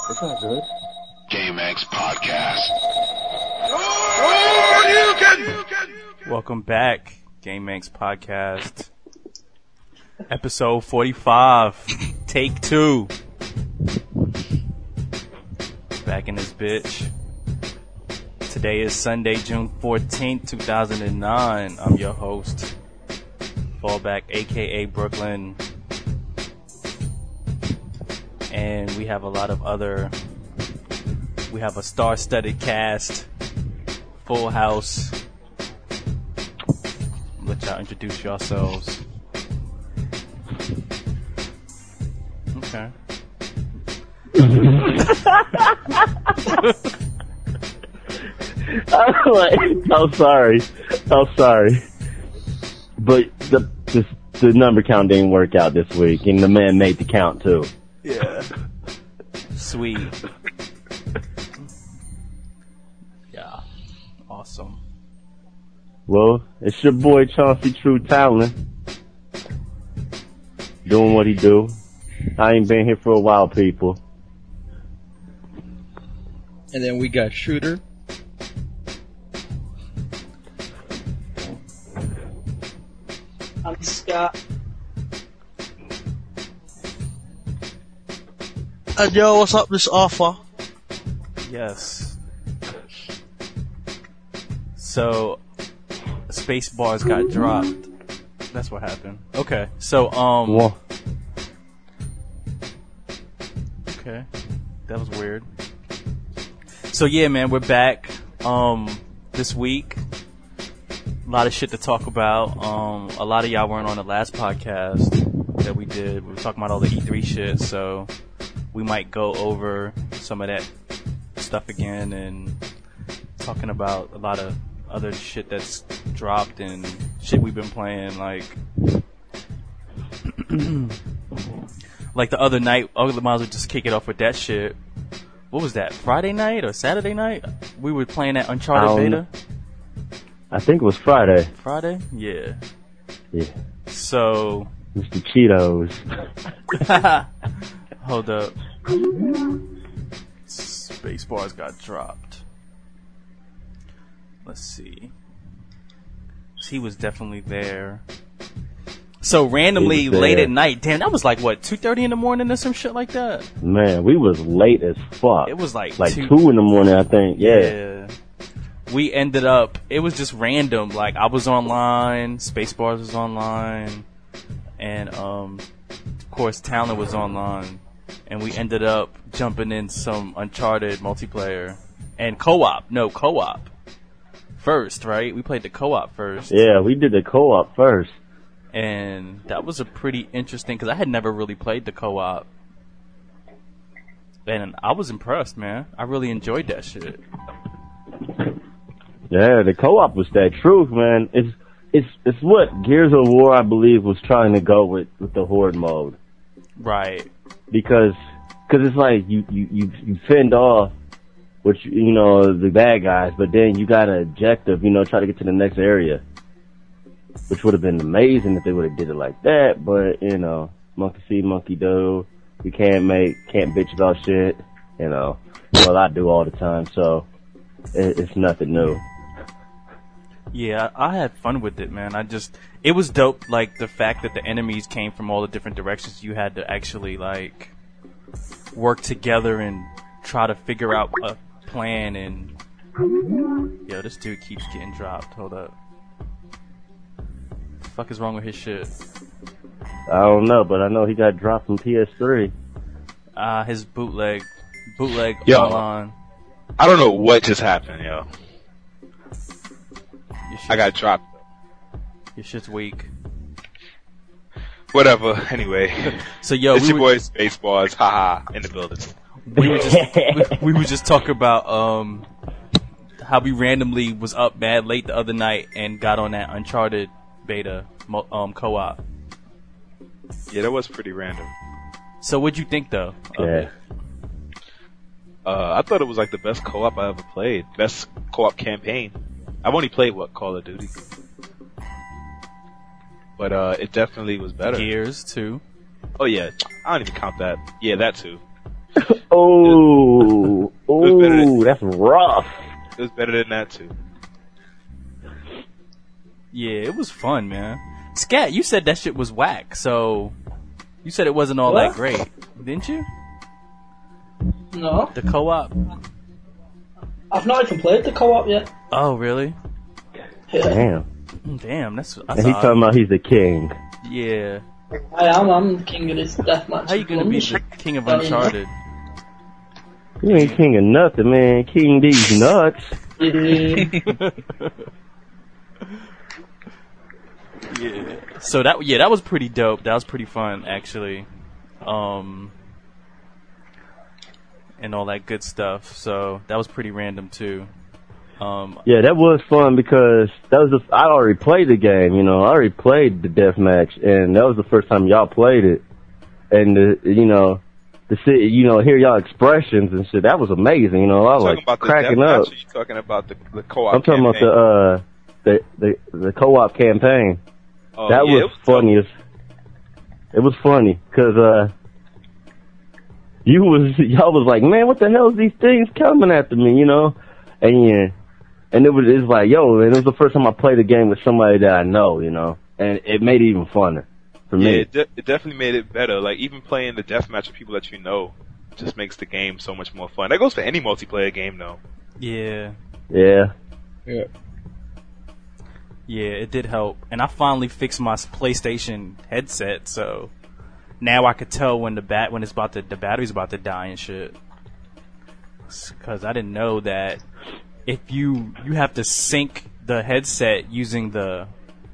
It's not good. GameX Podcast. Welcome back, GameX Podcast. Episode 45. Take 2. Back in this bitch. Today is Sunday, June 14th, 2009. I'm your host, Fallback, aka Brooklyn. And we have a lot of we have a star-studded cast, full house. Let y'all introduce yourselves. Okay. I'm sorry. But the number count didn't work out this week, and the man made the count too. Yeah. Sweet. Yeah. Awesome. Well, it's your boy Chauncey True Talent. Doing what he do. I ain't been here for a while, people. And then we got Shooter. I'm Scott. And yo, what's up? This Arthur. Yes. So, space bars got dropped. That's what happened. Okay. So, Well, okay. That was weird. So yeah, man, we're back, this week. A lot of shit to talk about. A lot of y'all weren't on the last podcast that we did. We were talking about all the E3 shit, so we might go over some of that stuff again and talking about a lot of other shit that's dropped and shit we've been playing, like the other night. Oh, might as well just kick it off with that shit. What was that, Friday night or Saturday night? We were playing that Uncharted beta? I think it was Friday. Friday? Yeah. Yeah. So... Mr. Cheetos. Hold up. Spacebar's got dropped. Let's see. He was definitely there. So randomly late at night, damn, that was like what, 2:30 in the morning or some shit like that? Man, we was late as fuck. It was like 2 in the morning, I think. Yeah. We ended up, it was just random. Like, I was online, Spacebars was online, and of course Talon was online, and we ended up jumping in some Uncharted multiplayer and co-op first, right? We played the co-op first. Yeah, we did the co-op first. And that was a pretty interesting, because I had never really played the co-op. And I was impressed, man. I really enjoyed that shit. Yeah, the co-op was that truth, man. It's what Gears of War, I believe, was trying to go with the Horde mode. Right. Because it's like you fend off the bad guys, but then you got an objective, try to get to the next area. Which would have been amazing if they would have did it like that, but, monkey see, monkey do. We can't bitch about shit, Well, I do all the time, so it's nothing new. Yeah, I had fun with it, man. It was dope, like, the fact that the enemies came from all the different directions. You had to actually, like, work together and try to figure out a plan, and... Yo, this dude keeps getting dropped. Hold up. Fuck is wrong with his shit? I don't know, but I know he got dropped from PS3. His bootleg Yo, online. I don't know what just happened, yo. I got dropped. Your shit's weak. Whatever, anyway. So yo, it's your boy Spaceballs, haha, in the building. We were just talking about how we randomly was up mad late the other night and got on that Uncharted beta co-op. Yeah, that was pretty random. So what'd you think though? Yeah. I thought it was like the best co-op I ever played. Best co-op campaign. I've only played Call of Duty. But it definitely was better. Gears too. Oh yeah, I don't even count that. Yeah, that too. Oh, that's rough. It was better than that too. Yeah, it was fun, man. Scat, you said that shit was whack, so you said it wasn't all that great, didn't you? No, The co-op. I've not even played the co-op yet. Oh, really? Yeah. Damn, that's And he's talking about he's the king. yeah. I am. I'm the king of this deathmatch. How you gonna be the king of Uncharted? You ain't king of nothing, man. King these nuts. Yeah. So that was pretty dope. That was pretty fun, actually. And all that good stuff. So that was pretty random too. Yeah, that was fun because I already played the game, you know. I already played the deathmatch, and that was the first time y'all played it. And hear y'all expressions and shit. That was amazing, you know. I was like cracking up. Or you talking about the co-op? I'm talking campaign? about the co-op campaign. Oh, that yeah, was funny. It was funny because y'all was like, man, what the hell is these things coming after me, you know? And it was like, yo, and it was the first time I played a game with somebody that I know, you know, and it made it even funner for me. Yeah, it definitely made it better. Like even playing the deathmatch with people that you know just makes the game so much more fun. That goes for any multiplayer game, though. Yeah. Yeah. Yeah, it did help. And I finally fixed my PlayStation headset, so now I could tell when the battery's about to die and shit. Because I didn't know that if you have to sync the headset using the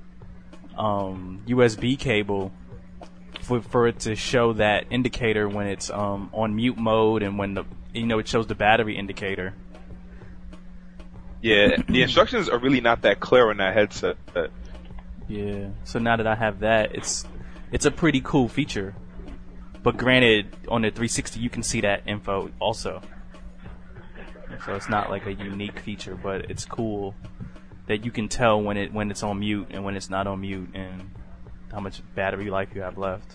USB cable for it to show that indicator when it's on mute mode and when it shows the battery indicator. Yeah, the instructions are really not that clear on that headset. Yeah, so now that I have that, it's a pretty cool feature. But granted, on the 360 you can see that info also. So it's not like a unique feature, but it's cool that you can tell when it's on mute and when it's not on mute and how much battery life you have left.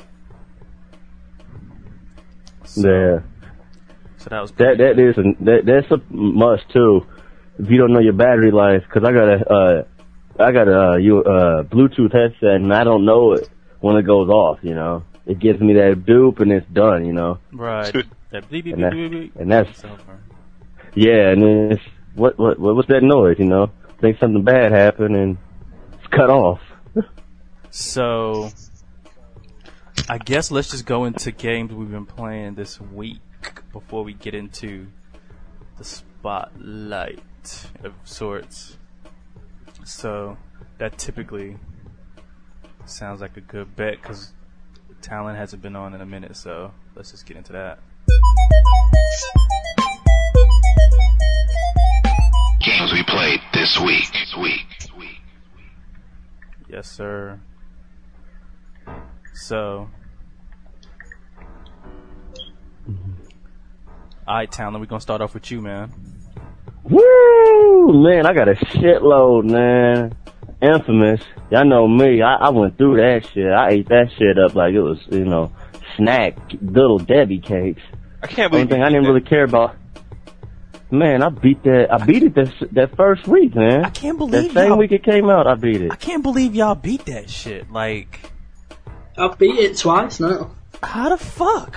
So that was that's a must too. If you don't know your battery life, because I got a Bluetooth headset and I don't know it when it goes off. You know, it gives me that doop and it's done. You know, right? That beep, beep, and, beep, beep, and that's yeah. And then it's what's that noise? You know, think something bad happened and it's cut off. So I guess let's just go into games we've been playing this week before we get into the spotlight of sorts. So that typically sounds like a good bet because Talon hasn't been on in a minute, so let's just get into that. Games we played this week. Yes, sir. So alright, Talon, we're gonna start off with you, man. Woo! Man, I got a shitload, man. Infamous. Y'all know me. I went through that shit. I ate that shit up like it was, you know, snack, little Debbie cakes. I can't believe One thing I didn't really care about. Man, I beat it that first week, man. I can't believe that same week it came out, I beat it. I can't believe y'all beat that shit. Like, I've beat it twice now. how the fuck?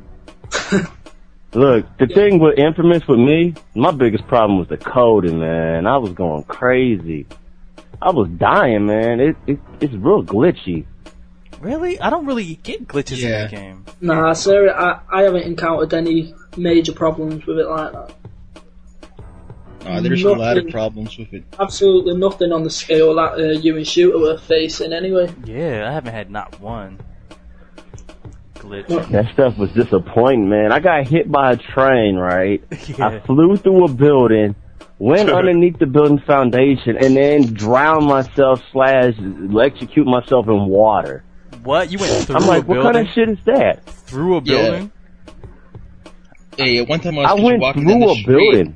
Look, the thing with Infamous with me, my biggest problem was the coding, man. I was going crazy. I was dying, man. It's real glitchy. Really? I don't really get glitches in that game. Nah, sir, I haven't encountered any major problems with it like that. There's a lot of problems with it. Absolutely nothing on the scale that you and Shooter were facing anyway. Yeah, I haven't had not one glitch. That stuff was disappointing, man. I got hit by a train, right? Yeah. I flew through a building, went underneath the building foundation, and then drowned myself / electrocute myself in water. What? You went through I'm like, a building? what kind of shit is that? Through a building? Hey, one time I went walking through down the a street. building.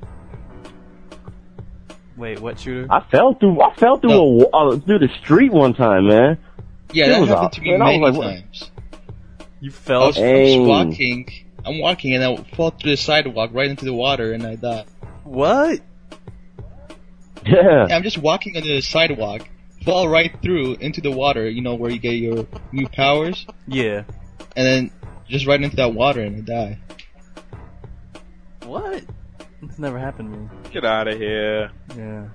Wait, what, Shooter? I fell through through the street one time, man. Yeah, It that was happened to me man, I was many like, what? times. You I fell? was Dang. walking, I'm walking and I fall through the sidewalk right into the water and I die. What? Yeah. Yeah, I'm just walking on the sidewalk, fall right through into the water, you know, where you get your new powers, Yeah. and then just right into that water and I die. What? It's never happened to me. Get out of here. Yeah.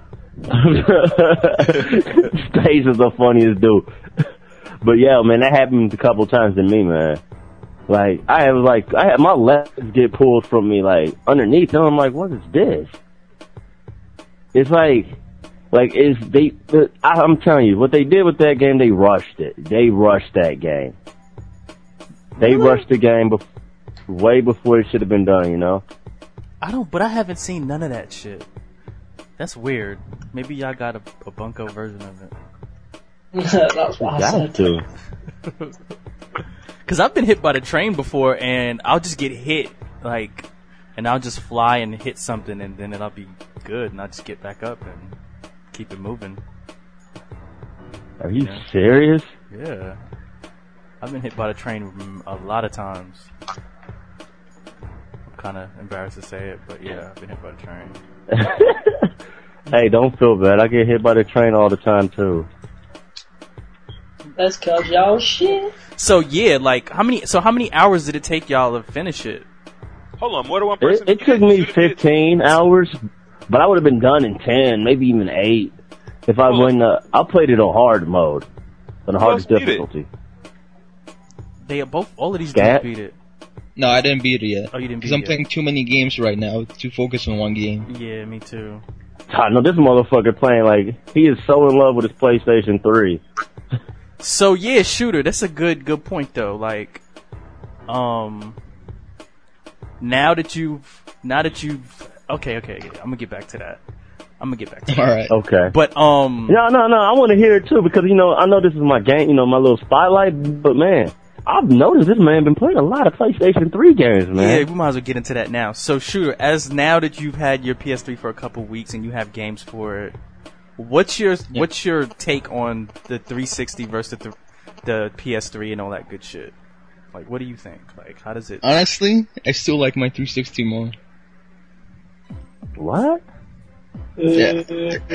Space is the funniest dude. But yeah, man, that happened a couple times to me, man. Like, I had my legs get pulled from me, like, underneath, and I'm like, what is this? It's I'm telling you, what they did with that game, they rushed it. They rushed that game. They rushed the game way before it should have been done, you know? But I haven't seen none of that shit. That's weird. Maybe y'all got a bunko version of it. That's what I Got said. to. Cause I've been hit by the train before and I'll just get hit, like, and I'll just fly and hit something and then it'll be good and I'll just get back up and keep it moving. Are you serious? Yeah. I've been hit by the train a lot of times. I'm kinda embarrassed to say it, but yeah, I've been hit by the train. Hey, don't feel bad. I get hit by the train all the time too. That's cause y'all shit. So yeah, like, how many hours did it take y'all to finish it? Hold on, more than one person. It took me 15 hours, but I would have been done in 10, maybe even 8. If I wouldn't, I played it on hard mode, on the hardest beat it? difficulty. All of these Scat? dudes beat it. No, I didn't beat it yet. Oh, you didn't beat Because it I'm yet. playing too many games right now to focus on one game. Yeah, me too. I know this motherfucker playing like, he is so in love with his PlayStation 3. So yeah, Shooter, that's a good point though. Like, now that you've, okay, I'm gonna get back to that. Alright. Okay. But No, I want to hear it too, because, you know, I know this is my game, you know, my little spotlight, but man, I've noticed this man been playing a lot of PlayStation 3 games, man. yeah, we might as well get into that now. So Shooter, now that you've had your PS3 for a couple weeks and you have games for it, what's your take on the 360 versus the PS3 and all that good shit? Like, what do you think? Like, how does it? Honestly, I still like my 360 more. What? Yeah.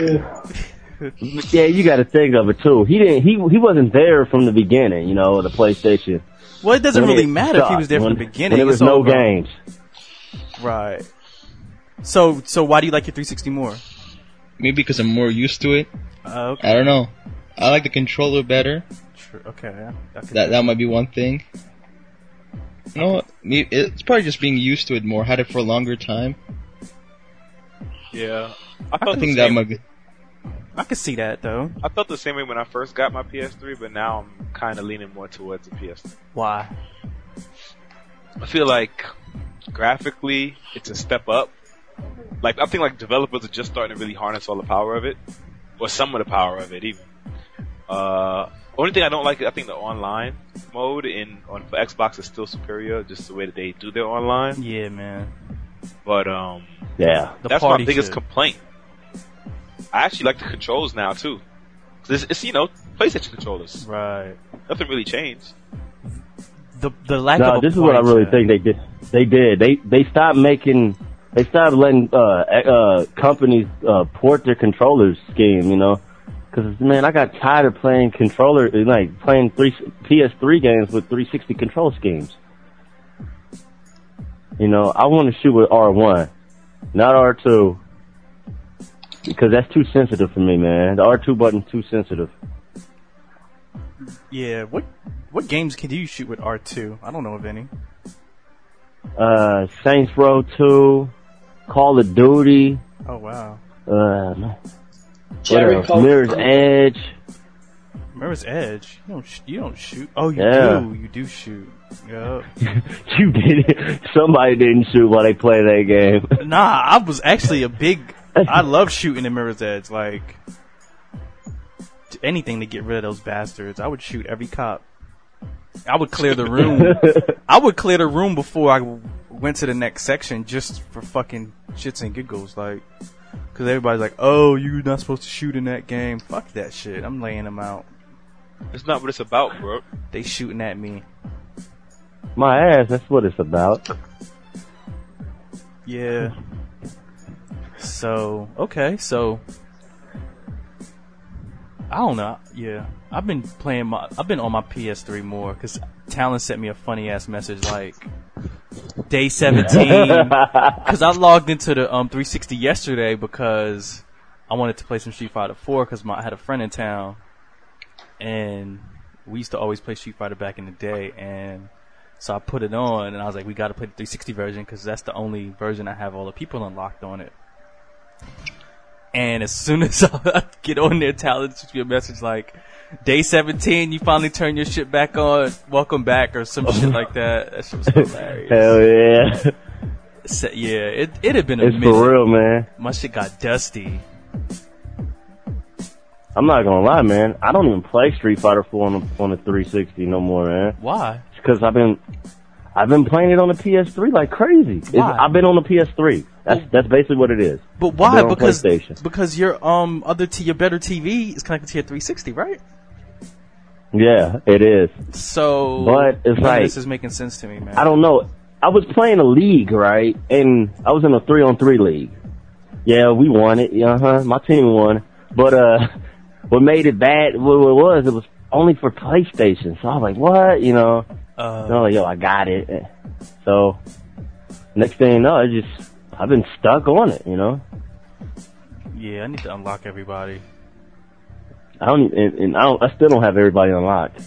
Yeah, you got to think of it too. He wasn't there from the beginning, you know, the PlayStation. Well, it doesn't When really it matter if he was there when- from the beginning. When there was It's all no about- games. Right. So why do you like your 360 more? Maybe because I'm more used to it. Okay. I don't know. I like the controller better. True. Okay. I could- That might be one thing. You know what? It's probably just being used to it more. Had it for a longer time. Yeah. I think that might be. I could see that though. I felt the same way when I first got my PS3, but now I'm kind of leaning more towards the PS3. Why? I feel like graphically, it's a step up. Like, I think like developers are just starting to really harness all the power of it, or some of the power of it even. Only thing I don't like, I think the online mode for Xbox is still superior, just the way that they do their online. Yeah, man. But Yeah. The that's my party biggest shit. complaint. I actually like the controls now too. It's you know, PlayStation controllers. Right. Nothing really changed. The lack No, of. this is what I really think they did. They stopped letting companies port their controllers scheme, you know. Because, man, I got tired of playing playing PS3 games with 360 control schemes. You know, I want to shoot with R1, not R2. Because that's too sensitive for me, man. The R2 button's too sensitive. Yeah. What games can you shoot with R2? I don't know of any. Saints Row 2, Call of Duty, Oh wow. Jericho. Mirror's Edge. Mirror's Edge. You don't shoot. Oh, you Yeah. do. You do shoot. Yeah. You did it. Somebody didn't shoot while they play that game. Nah, I was actually I love shooting in Mirror's Edge. Like, anything to get rid of those bastards. I would shoot every cop. I would clear the room. I would clear the room before I went to the next section just for fucking shits and giggles. Like, cause everybody's like, oh, you're not supposed to shoot in that game. Fuck that shit. I'm laying them out. It's not what it's about, bro. They shooting at me. my ass. That's what it's about. Yeah. So, okay, so I don't know. Yeah, I've been on my PS3 more because Talon sent me a funny ass message like day 17 because I logged into the 360 yesterday because I wanted to play some Street Fighter 4 because I had a friend in town and we used to always play Street Fighter back in the day, and so I put it on and I was like, we got to play the 360 version because that's the only version I have all the people unlocked on it. And as soon as I get on there, Talon sends me a message like, day 17, you finally turn your shit back on, welcome back, or some shit like that. That shit was hilarious. Hell yeah. So, yeah, it had been a minute. It's for real, man. My shit got dusty. I'm not gonna lie, man. I don't even play Street Fighter 4 on the 360 no more, man. Why? Because I've been playing it on the PS3 like crazy. Why? I've been on the PS3. That's basically what it is. But why? I've been on PlayStation. Because your your better TV is connected to your 360, right? Yeah, it is. So, but it's like, this is making sense to me, man. I don't know. I was playing a league, right? And I was in a 3-on-3 league. Yeah, we won it. My team won. But what made it bad? It was only for PlayStation. So I was like, what? And I was like, yo, I got it. So next thing you know, I've been stuck on it. Yeah, I need to unlock everybody. I still don't have everybody unlocked.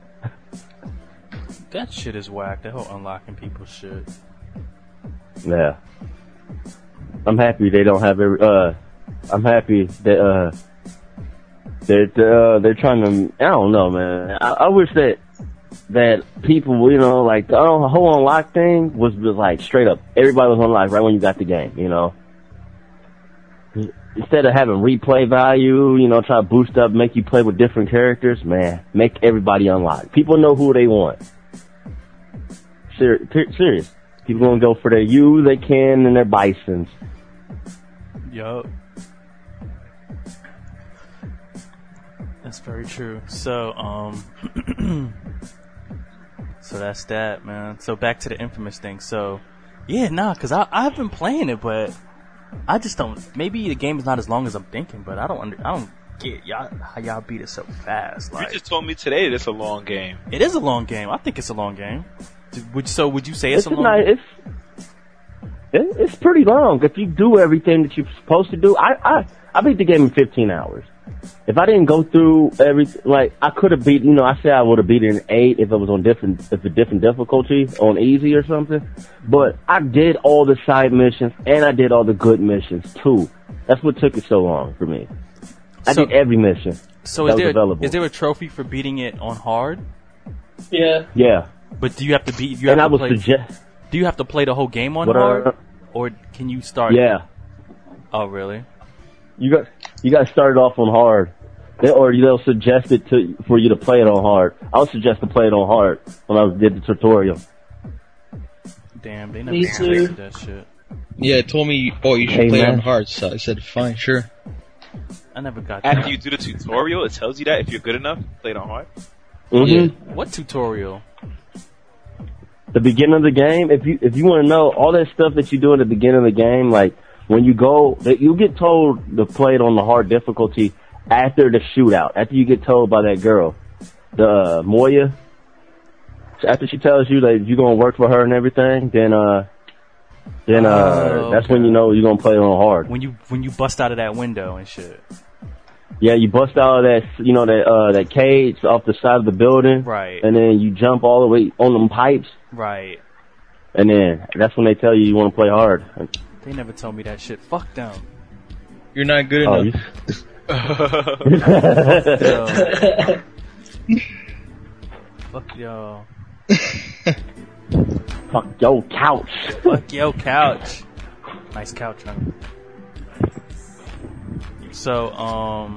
That shit is whack. That whole unlocking people shit. Yeah. I'm happy they don't have I'm happy that they're trying to. I don't know, man. I wish that people, like the whole unlock thing was like straight up. Everybody was unlocked right when you got the game, Instead of having replay value, try to boost up, make you play with different characters, man, make everybody unlocked. People know who they want. Serious. People gonna go for their Yu, they can, and their Bisons. Yup. That's very true. So, so that's that, man. So back to the Infamous thing. So, yeah, cause I've been playing it, but I just don't. Maybe the game is not as long as I'm thinking, but I don't get how y'all beat it so fast. Like, you just told me today that it's a long game. It is a long game. I think it's a long game. Would you say it's a long game? It's pretty long. If you do everything that you're supposed to do, I beat the game in 15 hours. If I didn't go through everything, like, I could have beat, I say I would have beat it in 8 if it was on different difficulty, on easy or something. But I did all the side missions, and I did all the good missions, too. That's what took it so long for me. I did every mission. So is there a trophy for beating it on hard? Yeah. Yeah. But do you have to beat, do you have to play the whole game on hard? Or can you start? Yeah. Oh, really? You got to start it off on hard, or they'll suggest it for you to play it on hard. I would suggest to play it on hard when I did the tutorial. Damn, they never suggested that shit. Yeah, it told me, you should play it on hard, so I said, fine, sure. I never got that. After you do the tutorial, it tells you that if you're good enough, play it on hard. Mm-hmm. Yeah. What tutorial? The beginning of the game. If you want to know all that stuff that you do in the beginning of the game, like when you go, you get told to play it on the hard difficulty after the shootout. After you get told by that girl, the Moya. After she tells you that you're gonna work for her and everything, then that's when you know you're gonna play it on hard. When you bust out of that window and shit. Yeah, you bust out of that, that cage off the side of the building. Right. And then you jump all the way on them pipes. Right. And then that's when they tell you want to play hard. They never told me that shit. Fuck them. You're not good enough. Fuck y'all. Fuck your couch. Fuck your couch. Nice couch, huh? So,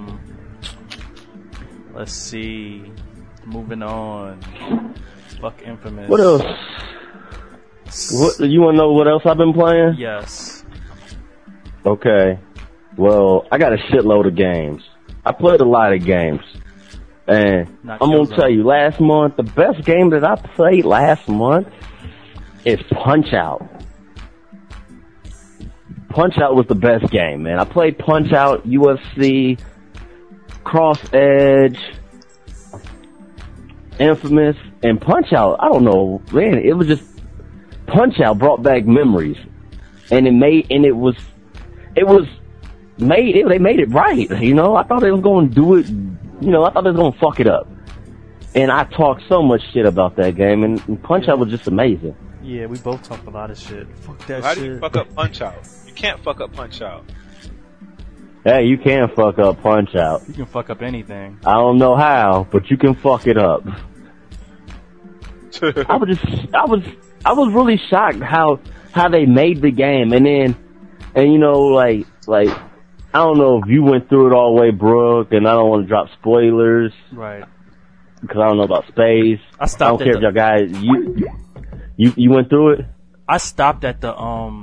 let's see. Moving on. Fuck Infamous. What else? You want to know what else I've been playing? Yes. Okay. Well, I got a shitload of games. I played a lot of games. And I'm going to tell you, last month, the best game that I played last month is Punch-Out. Punch-Out was the best game, man. I played Punch-Out, UFC, Cross Edge, Infamous, and Punch-Out. I don't know, man. It was just Punch-Out brought back memories, and they made it right. You know, I thought they was going to do it. You know, I thought they was going to fuck it up, and I talked so much shit about that game, and Punch-Out was just amazing. Yeah, we both talked a lot of shit. Fuck that How shit. do you fuck up Punch-Out? You can't fuck up Punch-Out. Hey, you can fuck up Punch-Out. You can fuck up anything. I don't know how, but you can fuck it up. I was really shocked how they made the game, and you know, like I don't know if you went through it all the way, Brooke, and I don't want to drop spoilers, Right. because I don't know about space. I stopped I don't care if y'all guys you went through it. I stopped at the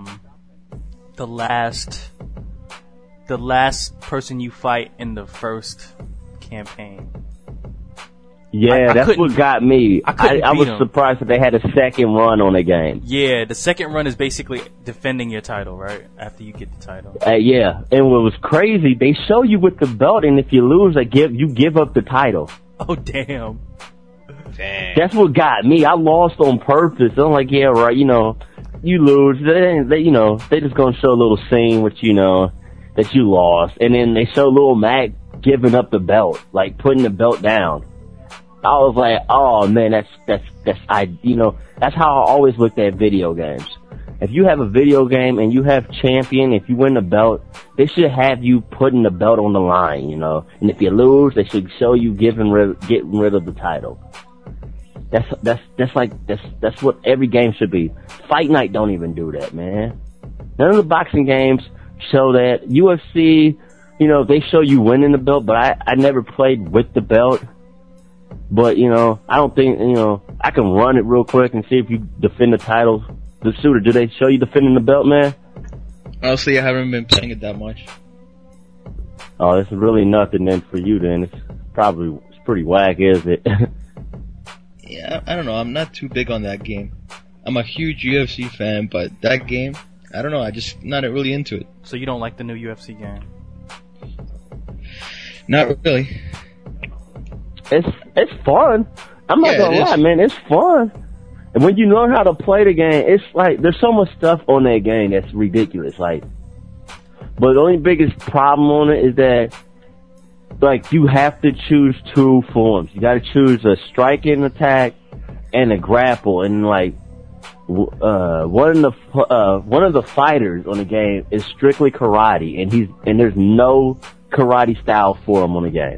last person you fight in the first campaign. Yeah, that's couldn't- what got me. I couldn't I beat was 'em. surprised that they had a second run on the game. Yeah, the second run is basically defending your title, right? After you get the title. Yeah, and what was crazy, they show you with the belt, and if you lose, you give up the title. Oh, damn. Damn. That's what got me. I lost on purpose. I'm like, yeah, right. You know, you lose. They just gonna show a little scene with that you lost, and then they show little Mac giving up the belt, like putting the belt down. I was like, oh man, that's how I always looked at video games. If you have a video game and you have champion, if you win the belt, they should have you putting the belt on the line, you know. And if you lose, they should show you getting rid of the title. That's what every game should be. Fight Night don't even do that, man. None of the boxing games show that. UFC, they show you winning the belt, but I never played with the belt. But, I don't think, I can run it real quick and see if you defend the title. The shooter, do they show you defending the belt, man? Honestly, I haven't been playing it that much. Oh, it's really nothing then for you then. It's pretty whack, is it? Yeah, I don't know. I'm not too big on that game. I'm a huge UFC fan, but that game, I don't know. I just not really into it. So you don't like the new UFC game? Not really. It's fun. I'm not gonna lie, man. It's fun. And when you learn how to play the game, it's like there's so much stuff on that game that's ridiculous. But the only biggest problem on it is that you have to choose two forms. You got to choose a striking attack and a grapple. And one of the fighters on the game is strictly karate, and there's no karate style for him on the game.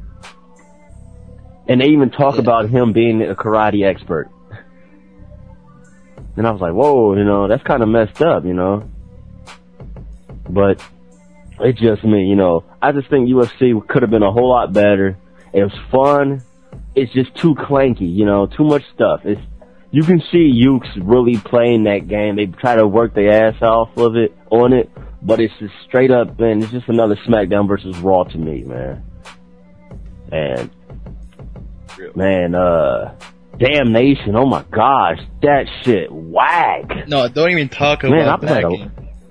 And they even talk about him being a karate expert. And I was like, whoa, that's kind of messed up, But it's just me, I just think UFC could have been a whole lot better. It was fun. It's just too clanky, too much stuff. You can see Ukes really playing that game. They try to work their ass off on it, but it's just straight up, man, it's just another SmackDown versus Raw to me, man. And, man, Damnation, oh my gosh, that shit whack. No, don't even talk about that game.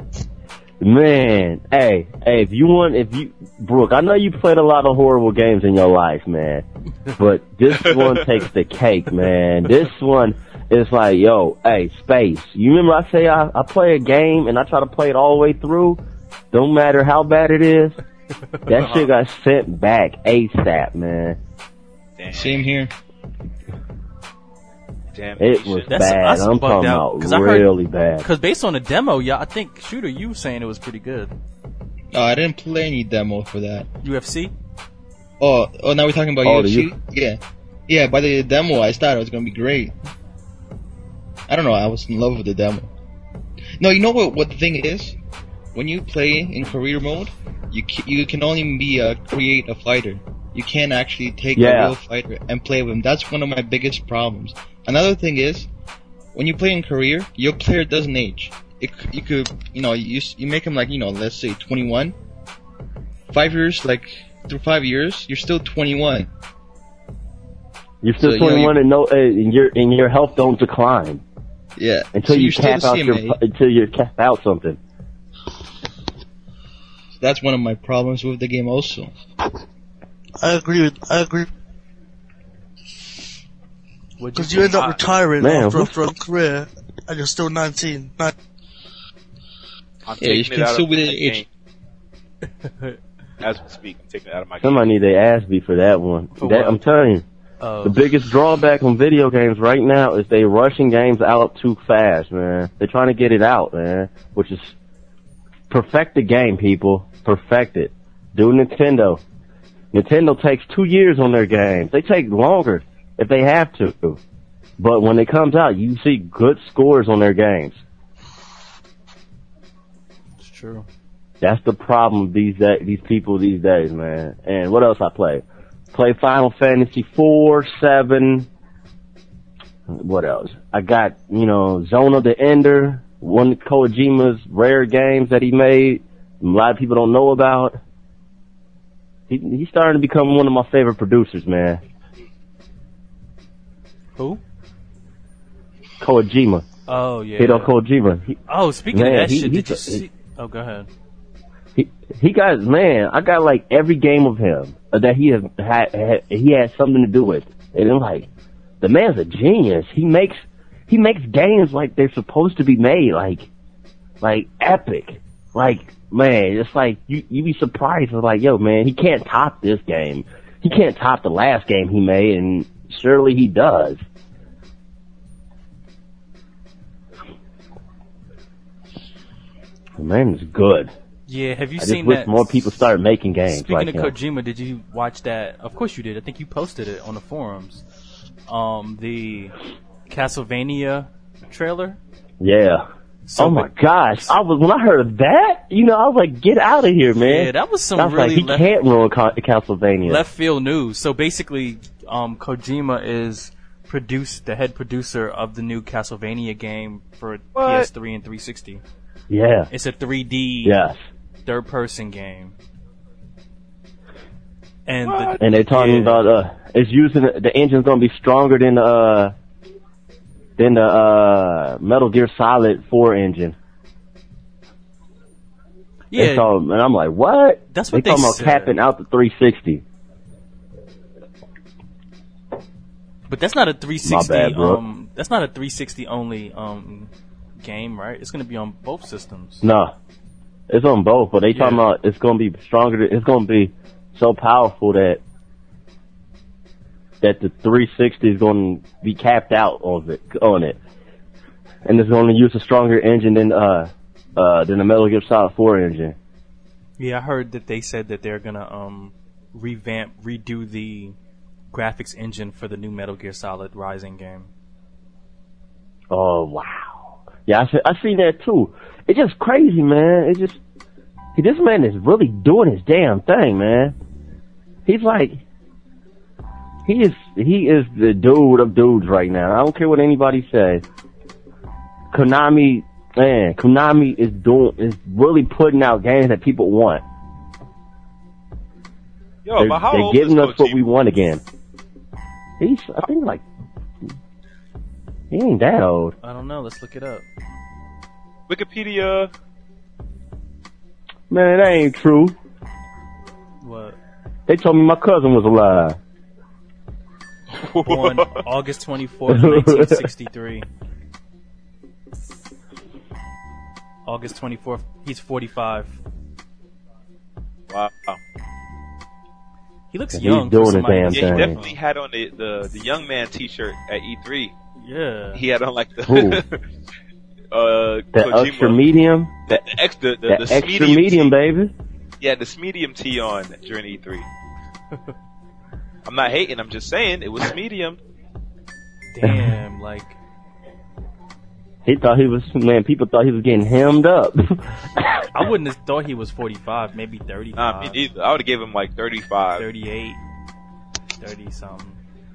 Man, hey, Brooke, I know you played a lot of horrible games in your life, man, but this one takes the cake, man. This one is like, Space. You remember I say I play a game and I try to play it all the way through? Don't matter how bad it is. That shit got sent back ASAP, man. Damn. Same here. Damn, it was bad. I'm talking about really bad. Because based on the demo, I think, Shooter, you were saying it was pretty good. No, I didn't play any demo for that. UFC? Oh, now we're talking about UFC? Yeah, by the demo, I thought it was going to be great. I don't know, I was in love with the demo. No, you know what the thing is? When you play in career mode, you can only create a fighter. You can't actually take a real fighter and play with him. That's one of my biggest problems. Another thing is, when you play in career, your player doesn't age. You could, you make him let's say 21. 5 years, through 5 years, you're still 21. You're still 21 and your health don't decline. Yeah. Until So you you're still cap the out same age. until you cap out something. That's one of my problems with the game also. I agree. Because you end up retiring after a career, and you're still 19. I'm Yeah, you taking it can out still of be my the age. game. As we speak, I'm taking it out of my game. Somebody need to ask me for that one. For That, what? I'm telling you. Oh. The biggest drawback on video games right now is they rushing games out too fast, man. They're trying to get it out, man. Which is perfect the game, people. Perfect it. Do Nintendo. Nintendo takes 2 years on their games. They take longer if they have to. But when it comes out, you see good scores on their games. It's true. That's the problem these people these days, man. And what else I play? Play Final Fantasy 4, 7. What else? I got, Zone of the Ender, one of Kojima's rare games that he made. A lot of people don't know about. He's starting to become one of my favorite producers, man. Who? Kojima. Oh, yeah. Hideo Kojima. Speaking of that shit, did you see... Oh, go ahead. He got, man, I got like every game of him that he had something to do with. And I'm like, the man's a genius. He makes games like they're supposed to be made, like epic. Like, man, it's like, you be surprised. It's like, yo, man, he can't top this game. He can't top the last game he made, and surely he does. The man is good. Yeah, have you I seen just wish that? more people start making games. Speaking like of him. Kojima, did you watch that? Of course you did. I think you posted it on the forums. The Castlevania trailer. Yeah. So, oh my gosh! When I heard of that, I was like, "Get out of here, man!" Yeah, that was some I was really like, he can't ruin Castlevania. left field news. So basically, Kojima is the head producer of the new Castlevania game for PS3 and 360. Yeah. It's a 3D Yes. third-person game. And they're talking about it's using the engine's gonna be stronger than the Metal Gear Solid 4 engine. Yeah. And I'm like, what? That's what they talking about said. capping out the 360. But that's not a 360. My bad, bro. That's not a 360 only game, right? It's going to be on both systems. No, it's on both. But they talking about it's going to be stronger. It's going to be so powerful that the 360 is going to be capped out on it, and it's going to use a stronger engine than the Metal Gear Solid 4 engine. Yeah, I heard that they said that they're going to redo the graphics engine for the new Metal Gear Solid Rising game. Oh wow! Yeah, I seen that too. It's just crazy, man. This man is really doing his damn thing, man. He's like, he is the dude of dudes right now. I don't care what anybody says. Konami is really putting out games that people want. Yo, but how they're old giving is us what we want again. I think like, he ain't that old. I don't know. Let's look it up. Wikipedia. Man, that ain't true. What? They told me my cousin was alive. Born August 24th, 1963. August 24th. He's 45. Wow. He looks He's young. doing for the somebody damn his Yeah, he thing. age. definitely had on the young man T-shirt at E3. Yeah. He had on like the Who? The Kojima. extra medium, the extra medium medium, tee. baby. Yeah, this medium tee on during E3. I'm not hating. I'm just saying it was medium. Damn, like. He thought he was, man, people thought he was getting hemmed up. I wouldn't have thought he was 45, maybe 35. Nah, me neither. I would have gave him like 35. 38, 30 something.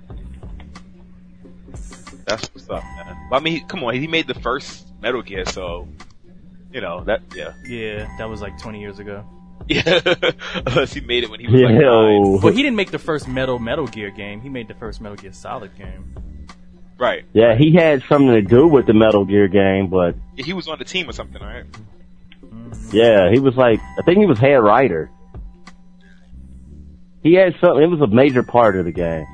That's what's up, man. But I mean, come on, he made the first Metal Gear, so that. Yeah, Yeah, that was like 20 years ago. yeah. Unless he made it when he was like 9. Yo. Well, he didn't make the first Metal Gear game. He made the first Metal Gear Solid game. Right. Yeah, he had something to do with the Metal Gear game, but he was on the team or something, right? Yeah, he was like, I think he was head writer. He had something. It was a major part of the game.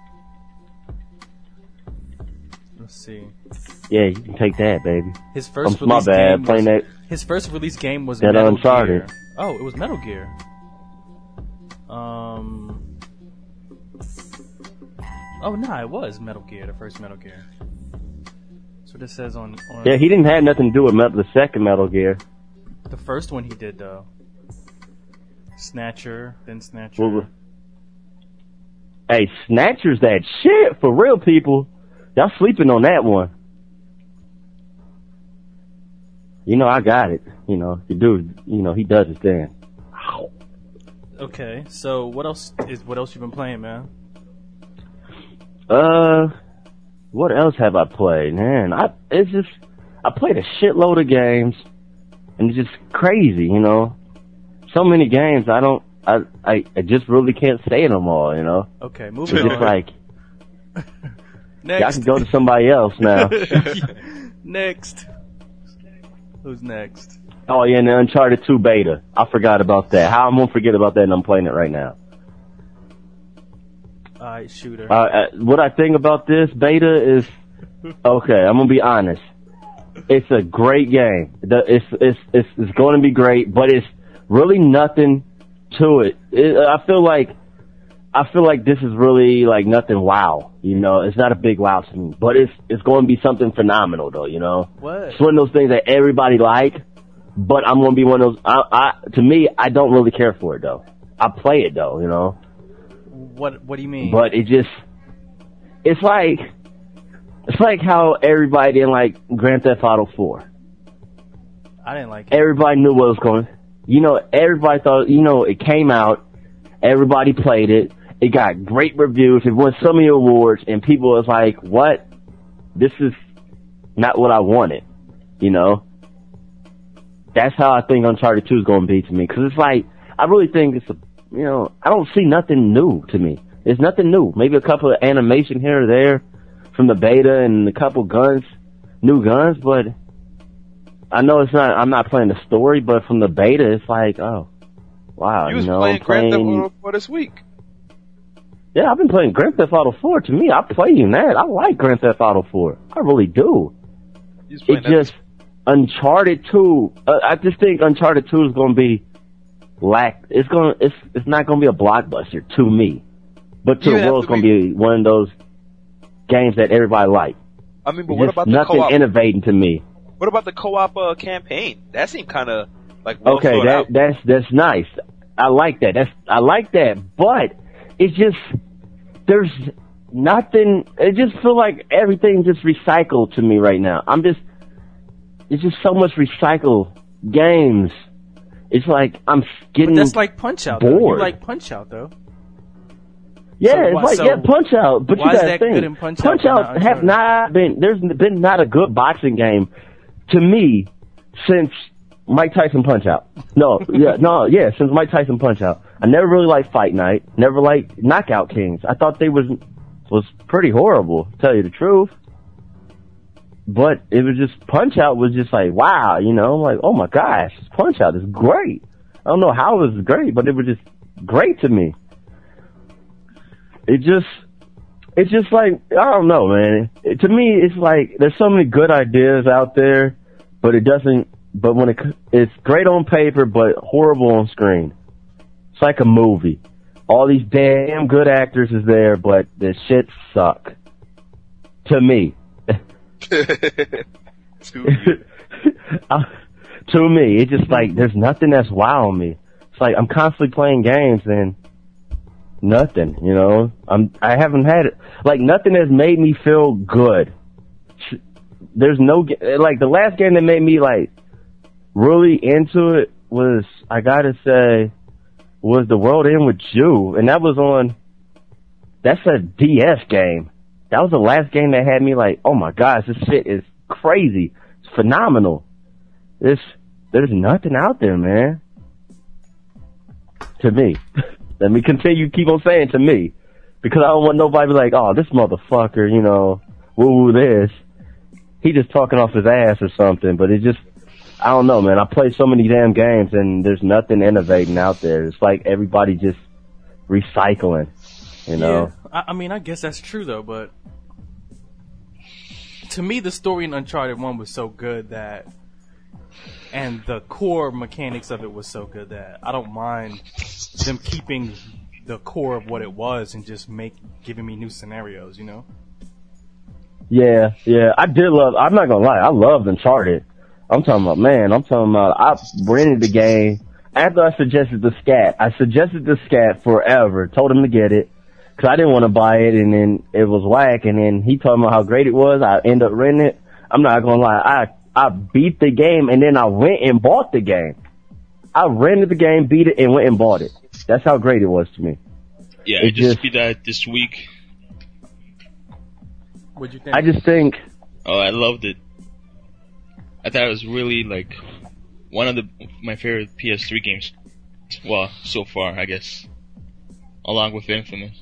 Let's see. Yeah, you can take that, baby. His first release game was, his first release game was Metal Uncharted. Gear. Oh, it was Metal Gear. Oh no, it was Metal Gear, the first Metal Gear. That's what it says on Yeah, he didn't have nothing to do with the second Metal Gear. The first one he did though. Snatcher, then Snatcher. Hey, Snatcher's that shit for real, people. Y'all sleeping on that one. You know, I got it. You know, the dude, you know, he does his thing. Okay, so what else you been playing, man? What else have I played? Man, I played a shitload of games, and it's just crazy, you know. So many games, I just really can't say them all, you know. Okay, moving on. It's just like, next. y'all can go to somebody else now. Next. Who's next? Oh yeah, and the Uncharted 2 beta. I forgot about that. How I'm gonna forget about that and I'm playing it right now. Alright, shooter. What I think about this beta is, okay, I'm gonna be honest. It's a great game. It's going to be great, but it's really nothing to it. I feel like this is really like nothing wow. You know, it's not a big wow to me, but it's going to be something phenomenal though. You know, what? It's one of those things that everybody like, but I'm going to be one of those. To me, I don't really care for it though. I play it though. You know. What do you mean? But it's like how everybody didn't like Grand Theft Auto 4. I didn't like it. Everybody knew what was going. You know, everybody thought, you know, it came out, everybody played it, it got great reviews, it won so many awards, and people was like, what? This is not what I wanted, you know? That's how I think Uncharted 2 is going to be to me, because it's like, I really think it's you know, I don't see nothing new to me. There's nothing new. Maybe a couple of animation here or there from the beta and a couple new guns, but I know I'm not playing the story, but from the beta, it's like, oh, wow. You was playing Grand Theft Auto 4 this week. Yeah, I've been playing Grand Theft Auto 4. To me, I'm playing that. I like Grand Theft Auto 4. I really do. Uncharted 2, I just think Uncharted 2 is going to be it's not going to be a blockbuster to me, but to the world, it's going to be one of those games that everybody like. I mean, but what about the nothing co-op? Innovating to me. What about the co-op campaign? That seemed kind of like that's nice. I like that, but it's just there's nothing. It just feel like everything just recycled to me right now. It's just so much recycled games. It's like I'm getting. But that's like Punch-Out. Bored. Though. You like Punch-Out though. Yeah, Punch-Out. But why you is gotta that think, good in Punch-Out? Punch-Out have not been. There's been not a good boxing game to me since Mike Tyson Punch-Out. Since Mike Tyson Punch-Out. I never really liked Fight Night. Never liked Knockout Kings. I thought they was pretty horrible, to tell you the truth. But it was just, Punch-Out was just like, wow, you know, like, oh my gosh, Punch-Out is great. I don't know how it was great, but it was just great to me. It's just like, I don't know, man. To me, it's like, there's so many good ideas out there, but it's great on paper, but horrible on screen. It's like a movie. All these damn good actors is there, but the shit suck. To me. To me, it's just like there's nothing that's wowing me. It's like I'm constantly playing games and nothing, you know. I haven't had it like nothing has made me feel good. There's no like the last game that made me like really into it was I gotta say was The World End With You, and that's a DS game. That was the last game that had me like, oh my gosh, this shit is crazy. It's phenomenal. There's nothing out there, man. To me. Let me keep on saying to me. Because I don't want nobody to be like, oh, this motherfucker, you know, woo this. He just talking off his ass or something, but it just, I don't know, man. I play so many damn games and there's nothing innovating out there. It's like everybody just recycling, you know? Yeah, I mean, I guess that's true though, but to me, the story in Uncharted 1 was so good that, and the core mechanics of it was so good that I don't mind them keeping the core of what it was and just giving me new scenarios, you know? Yeah, I did I'm not gonna lie, I loved Uncharted. I rented the game after I suggested the scat. I suggested the scat forever, told him to get it, cause I didn't want to buy it, and then it was whack, and then he told me how great it was. I ended up renting it. I'm not gonna lie, I beat the game, and then I went and bought the game. I rented the game, beat it, and went and bought it. That's how great it was to me. Yeah, I just beat that this week. What'd you think? I just think... Oh, I loved it. I thought it was really, like, one of my favorite PS3 games. Well, so far, I guess. Along with Infamous.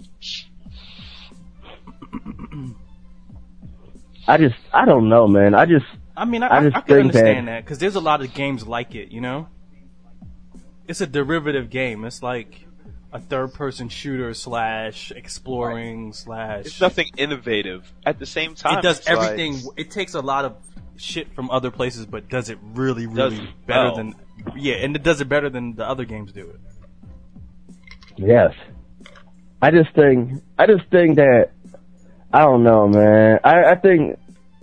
I don't know, man. I can understand that, because there's a lot of games like it, you know? It's a derivative game. It's like a third-person shooter / exploring / It's nothing innovative. At the same time, it does everything. It takes a lot of shit from other places, but does it really better than... Yeah, and it does it better than the other games do it. Yes. I just think that... I don't know, man. I think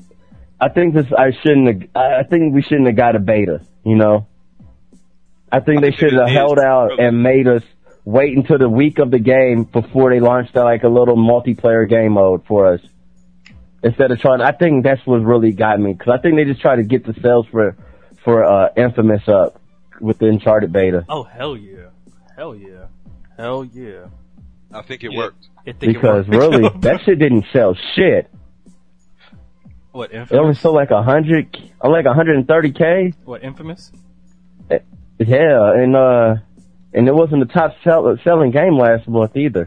we shouldn't have got a beta, you know? I think they should have held out and made us wait until the week of the game before they launched like a little multiplayer game mode for us. Instead of I think that's what really got me, because I think they just try to get the sales for Infamous up with the Uncharted beta. Oh, hell yeah. Hell yeah. Hell yeah. I think it worked. Because really, that shit didn't sell shit. What, Infamous? It only sold like 130K. What, Infamous? Yeah, and it wasn't the top selling game last month either.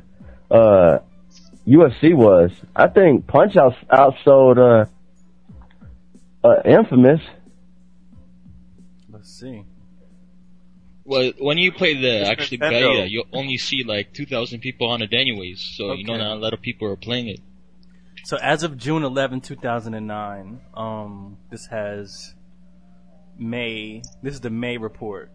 UFC was. I think Punch outsold Infamous. Let's see. Well, when you play the actually beta, you only see like 2,000 people on it anyways, so you know not a lot of people are playing it. So as of June 11, 2009, this has May. This is the May report.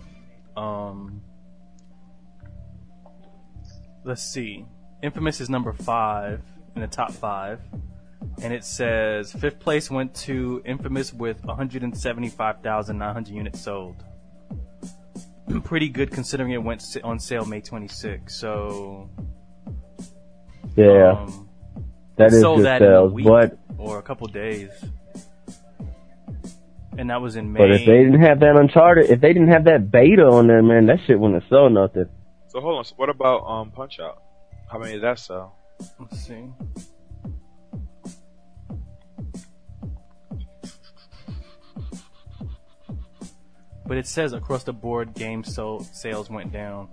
Let's see. Infamous is number 5 in the top 5, and it says 5th place went to Infamous with 175,900 units sold. Pretty good considering it went on sale May 26. So yeah, that is good sales, but or a couple days. And that was in May. But if they didn't have that Uncharted, if they didn't have that beta on there, man, that shit wouldn't have sold nothing. So hold on. So what about Punch Out? How many did that sell? Let's see. But it says across the board, game sales went down.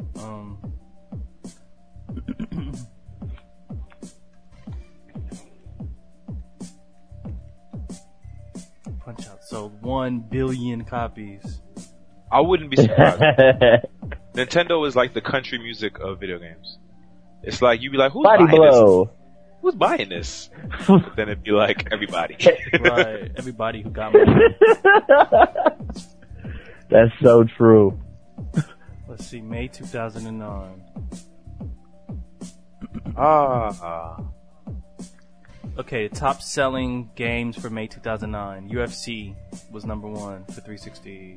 Punch Out sold 1 billion copies. I wouldn't be surprised. Nintendo is like the country music of video games. It's like, you'd be like, who's Body buying blow. this? Who's buying this? Then it'd be like, everybody. Right, everybody who got money. That's so true. Let's see, May 2009. Okay, top selling games for May 2009. UFC was number 1 for 360.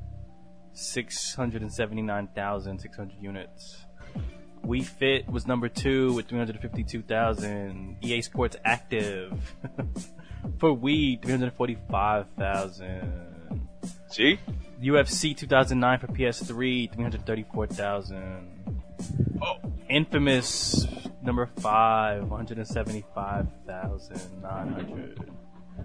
679,600 units. Wii Fit was number 2 with 352,000. EA Sports Active for Wii, 345,000. See? UFC 2009 for PS3, 334,000. Oh. Infamous number 5, 175,900.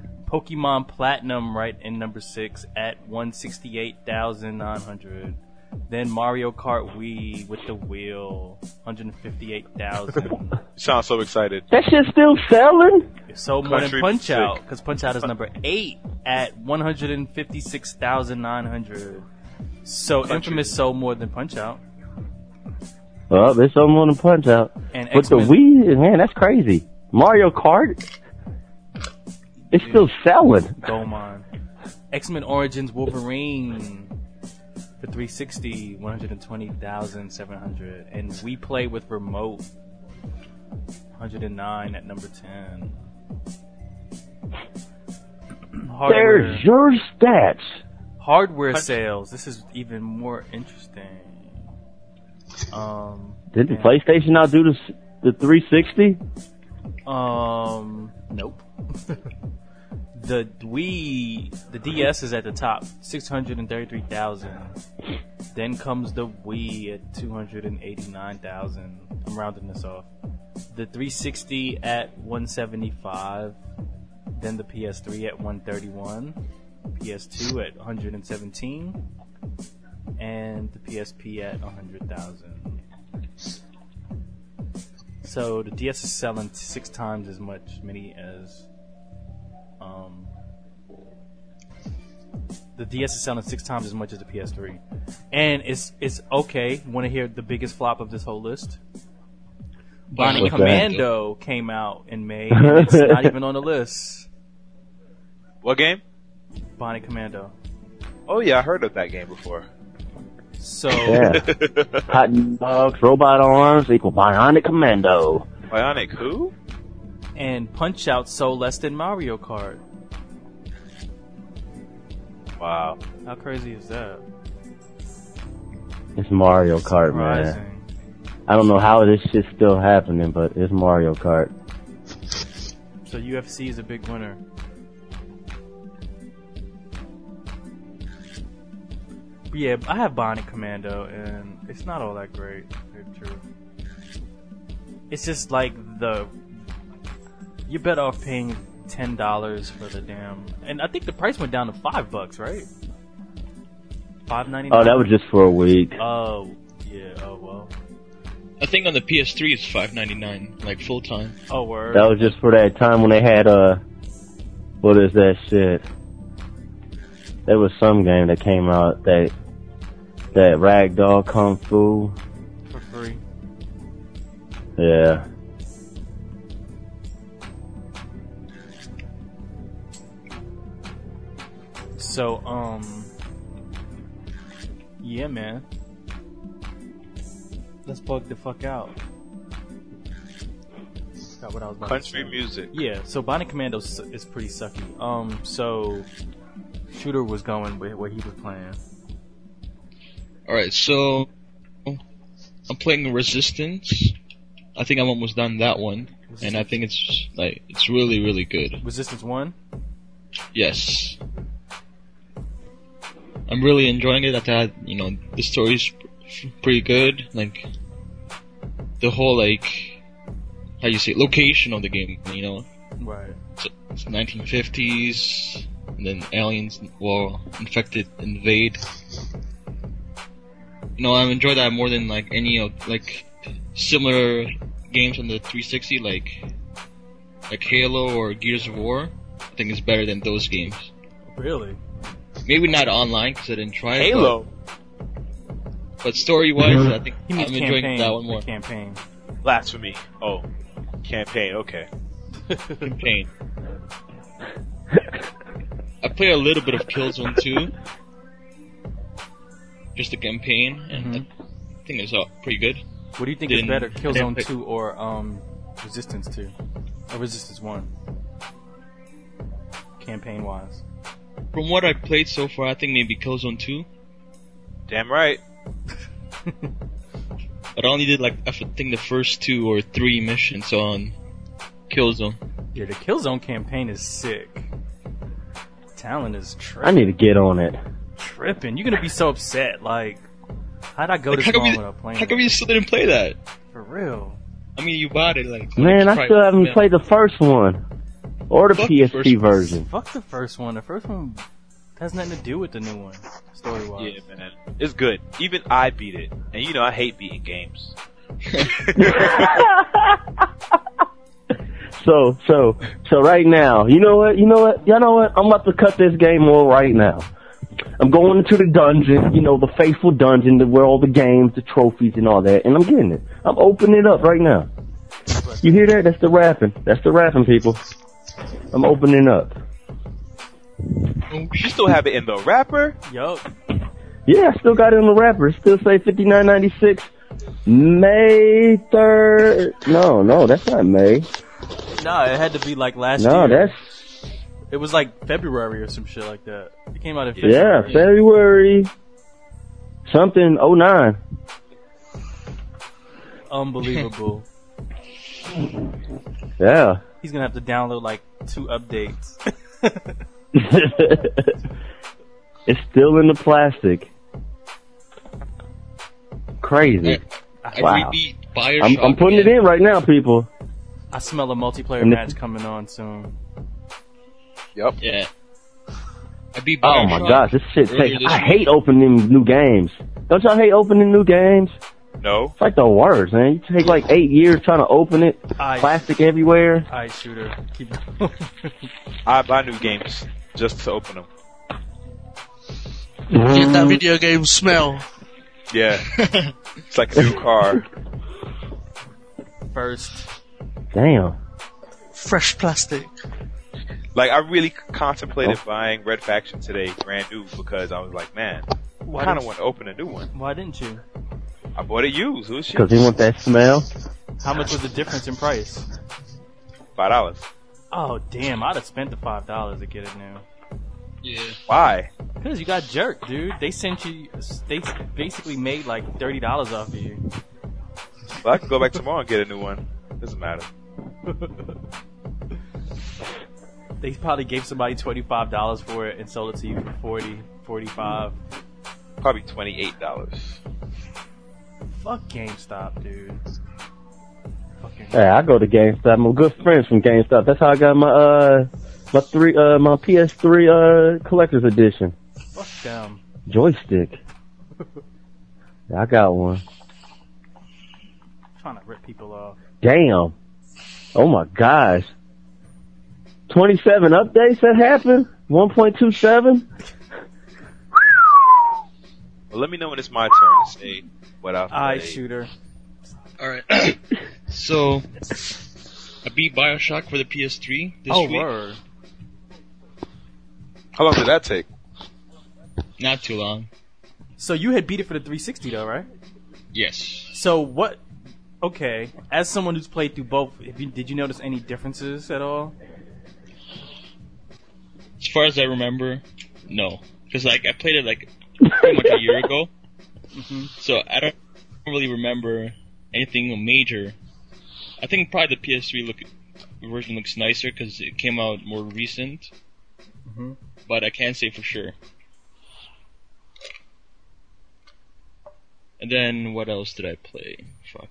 Pokemon Platinum right in number 6 at 168,900. Then Mario Kart Wii with the wheel, 158,000. Sounds so excited. That shit's still selling? It sold more than Punch Out, because Punch Out is number 8 at 156,900. So Infamous sold more than Punch Out. Well, they sold more than Punch Out. And but the Wii, man, that's crazy. Mario Kart, it's still selling. Goemon. X-Men Origins Wolverine for 360, 120,700. And We Play with Remote, 109 at number 10. There's your stats. Hardware sales. This is even more interesting. Did the PlayStation not do the 360? Nope. The DS is at the top, 633,000. Then comes the Wii at 289,000. I'm rounding this off. The 360 at 175. Then the PS3 at 131. PS2 at 117. And the PSP at 100,000. So the DS is selling 6 times as many as the DS is selling 6 times as much as the PS3. And it's okay. Want to hear the biggest flop of this whole list? Bionic Commando came out in May, and it's not even on the list. What game? Bionic Commando. Oh yeah, I heard of that game before. So yeah. Hot dogs, robot arms equal Bionic Commando. Bionic who? And Punch Out sold less than Mario Kart. Wow. How crazy is that? It's Mario Kart, man. I don't know how this shit's still happening, but it's Mario Kart. So UFC is a big winner. But yeah, I have Bionic Commando, and it's not all that great. True. It's just like you're better off paying $10 for the damn. And I think the price went down to $5, right? $5.99. Oh, that was just for a week. Oh, yeah. Oh well. I think on the PS3 it's $5.99, like full time. Oh, word. That was just for that time when they had what is that shit? There was some game that came out that Ragdoll Kung Fu for free. Yeah. So, yeah, man. Let's bug the fuck out. Forgot what I was about Country to say. music. Yeah, so Bionic Commando is pretty sucky. So Shooter was going with what he was playing. Alright, so I'm playing Resistance. I think I'm almost done that one. And I think it's really, really good. Resistance 1? Yes. I'm really enjoying it. I thought, the story's pretty good. Like, the whole, how you say, location of the game, Right. So it's 1950s, and then aliens, infected invade. I enjoy that more than, any of, similar games on the 360, like Halo or Gears of War. I think it's better than those games. Really? Maybe not online because I didn't try it. Halo. But story-wise, I think I'm enjoying that one more. Campaign. Blasphemy. Oh, campaign. Okay. Campaign. I play a little bit of Killzone 2. Just the campaign, and I think it's pretty good. What do you think is better, Killzone 2 or Resistance 2? Or Resistance 1? Campaign-wise. From what I played so far, I think maybe Killzone 2. Damn right. But I only did I think the first 2 or 3 missions on Killzone. Yeah, the Killzone campaign is sick. Talent is tripping. I need to get on it. Tripping. You're gonna be so upset. How'd I go this long without playing? How come you still didn't play that? For real. I mean, you bought it Man, I still haven't played the first one. Or the PSP version. Fuck the first one. The first one has nothing to do with the new one. story-wise. Yeah, man. It's good. Even I beat it. And you know, I hate beating games. So right now, you know what? I'm about to cut this game on right now. I'm going into the dungeon, the faithful dungeon where all the games, the trophies and all that, and I'm getting it. I'm opening it up right now. You hear that? That's the rapping. That's the rapping, people. I'm opening up. You still have it in the wrapper? Yup. Yeah, I still got it in the wrapper. It still say $59.96. May 3rd. No, that's not May. No, it had to be like last year. No, that's... It was like February or some shit like that. It came out in February. Yeah, February. Something 09. Unbelievable. Yeah. He's gonna have to download like 2 updates. It's still in the plastic. Crazy. Wow. I'm putting it in right now, people. I smell a multiplayer match coming on soon. Yep. Yeah. Oh my gosh, this shit takes... I hate opening new games. Don't y'all hate opening new games? No. It's like the worst, man. You take like 8 years trying to open it. Plastic everywhere. Alright, shooter. Keep going. I buy new games just to open them. Get that video game smell. Yeah. It's like a new car. First. Damn. Fresh plastic. Like, I really contemplated buying Red Faction today, brand new, because I was like, man, I kind of want to open a new one. Why didn't you? I bought it used. Who's shit? Because he want that smell. How much was the difference in price? $5. Oh, damn. I'd have spent the $5 to get it new. Yeah. Why? Because you got jerked, dude. They basically made like $30 off of you. Well, I can go back tomorrow and get a new one. Doesn't matter. They probably gave somebody $25 for it and sold it to you for $40, $45. Probably $28. Fuck GameStop, dude. Hey, I go to GameStop. I'm good friends from GameStop. That's how I got my my PS3 collector's edition. Fuck them. Joystick. Yeah, I got one. I'm trying to rip people off. Damn. Oh my gosh. 27 updates that happened? 1.27? Well, let me know when it's my turn to say what I've played. Alright, shooter. Alright. So, I beat Bioshock for the PS3 this week. Word. How long did that take? Not too long. So you had beat it for the 360 though, right? Yes. So what... Okay, as someone who's played through both, did you notice any differences at all? As far as I remember, no. Because like I played it like pretty much a year ago. Mm-hmm. So I don't really remember anything major. I think probably the PS3 version looks nicer because it came out more recent. Mm-hmm. But I can't say for sure. And then what else did I play? Fuck.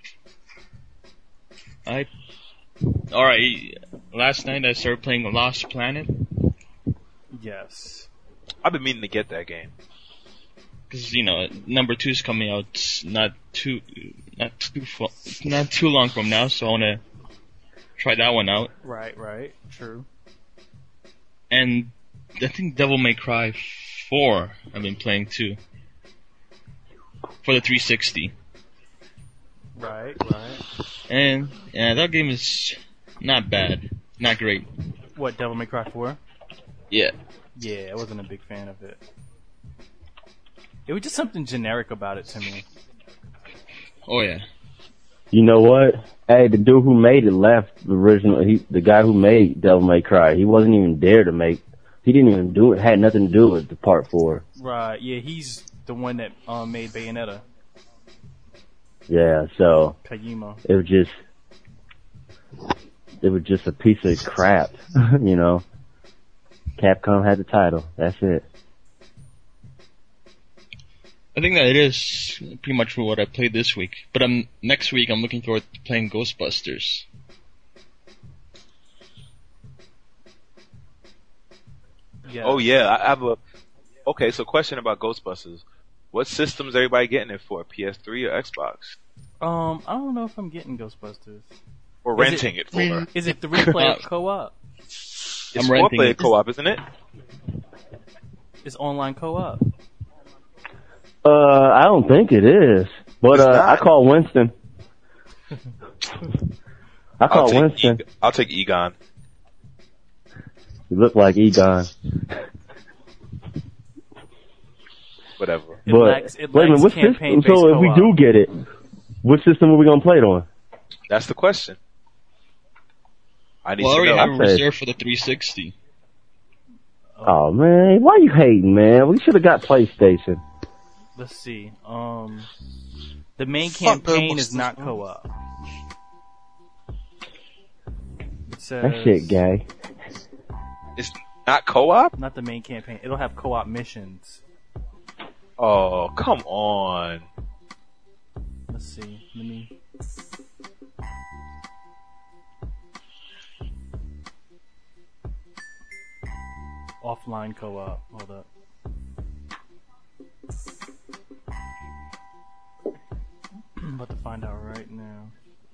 Alright, last night I started playing Lost Planet. Yes. I've been meaning to get that game. Because, number 2 is coming out not too long from now, so I want to try that one out. Right, true. And I think Devil May Cry 4 I've been playing too. For the 360. Right. And, yeah, that game is not bad. Not great. What, Devil May Cry 4? Yeah. Yeah, I wasn't a big fan of it. It was just something generic about it to me. Oh, yeah. You know what? Hey, the dude who made it left the original. The guy who made Devil May Cry, he wasn't even there to make. He didn't even do it. Had nothing to do with the part 4. Right. Yeah, he's the one that made Bayonetta. Yeah. So Kojima. it was just a piece of crap. Capcom had the title. That's it. I think that it is pretty much what I played this week. But next week I'm looking forward to playing Ghostbusters. Yeah. Oh yeah, I have Okay, so question about Ghostbusters. What systems everybody getting it for? PS3 or Xbox? I don't know if I'm getting Ghostbusters. Or renting it for? Is it 3-player co-op? It's 4-player co-op, isn't it? It's online co-op. I don't think it is. But I call Winston. Winston. I'll take Egon. You look like Egon. Whatever. Wait a minute, what system? So if we do get it, what system are we gonna play it on? That's the question. I need to know. Well, I already have a reserve for the 360. Oh man, why you hating, man? We should have got PlayStation. Let's see. The main campaign is not co-op. It says that shit gay. It's not co-op? Not the main campaign. It'll have co-op missions. Oh, come on. Let's see. Let me... Offline co-op. Hold up. I'm about to find out right now.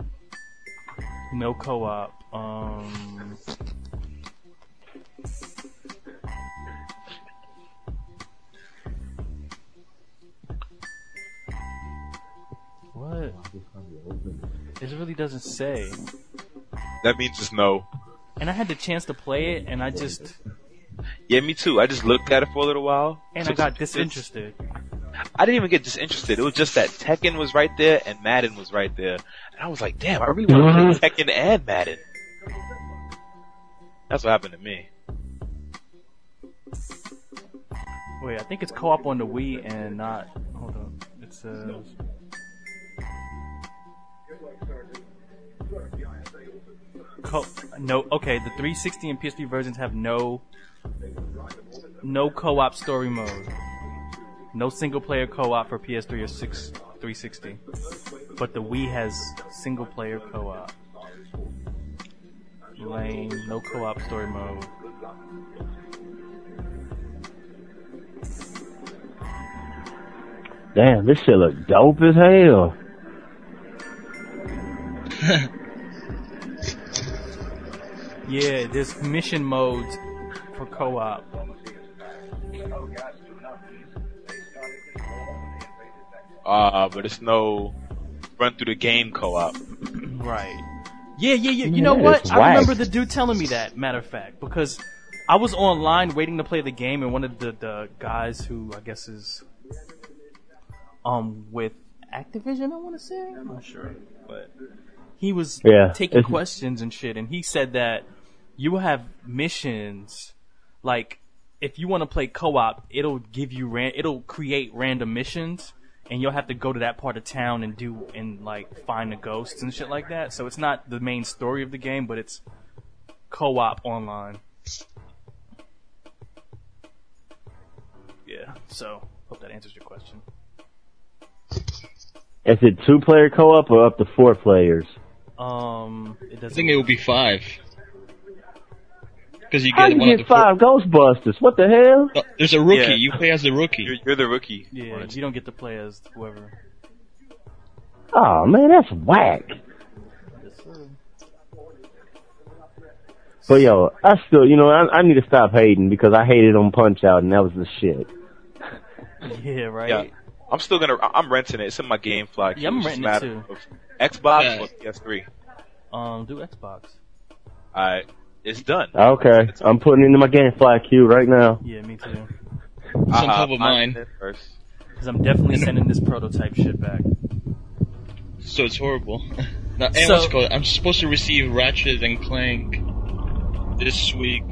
No co-op. What? It really doesn't say. That means it's no. And I had the chance to play it, and I just... Yeah, me too. I just looked at it for a little while. And I got disinterested. I didn't even get disinterested. It was just that Tekken was right there and Madden was right there. And I was like, damn, I really want to play Tekken and Madden. That's what happened to me. Wait, I think it's co-op on the Wii and not... Hold on. It says... No, okay, the 360 and PSP versions have no co-op story mode. No single player co-op for PS3 or 360. But the Wii has single player co-op. Lame, no co-op story mode. Damn, this shit look dope as hell. Yeah, there's mission modes for co-op. But it's no run through the game co-op. Right. Yeah. You know what? I remember the dude telling me that, matter of fact, because I was online waiting to play the game, and one of the guys who I guess is with Activision, I want to say, I'm not sure, but he was taking questions and shit, and he said that you have missions, like if you want to play co-op, it'll create random missions, and you'll have to go to that part of town and like find the ghosts and shit like that. So it's not the main story of the game, but it's co-op online. Yeah, so hope that answers your question. Is it 2-player co-op or up to 4 players? It doesn't. I think it would be 5. Because you How get you get 5 Ghostbusters? What the hell? No, there's a rookie. Yeah. You play as the rookie. You're the rookie. Yeah, you don't get to play as whoever. Oh man, that's whack. Yes, sir. But yo, I still, I need to stop hating because I hated on Punch Out and that was the shit. Yeah, right. Yeah. I'm renting it. It's in my GameFly queue. Yeah, I'm renting it too. Xbox or PS3? Do Xbox. Alright. It's done. Okay. I'm putting it into my GameFly queue right now. Yeah, me too. It's on top of mine. Because I'm definitely sending this prototype shit back. So it's horrible. Now, what's it called? I'm supposed to receive Ratchet and Clank this week.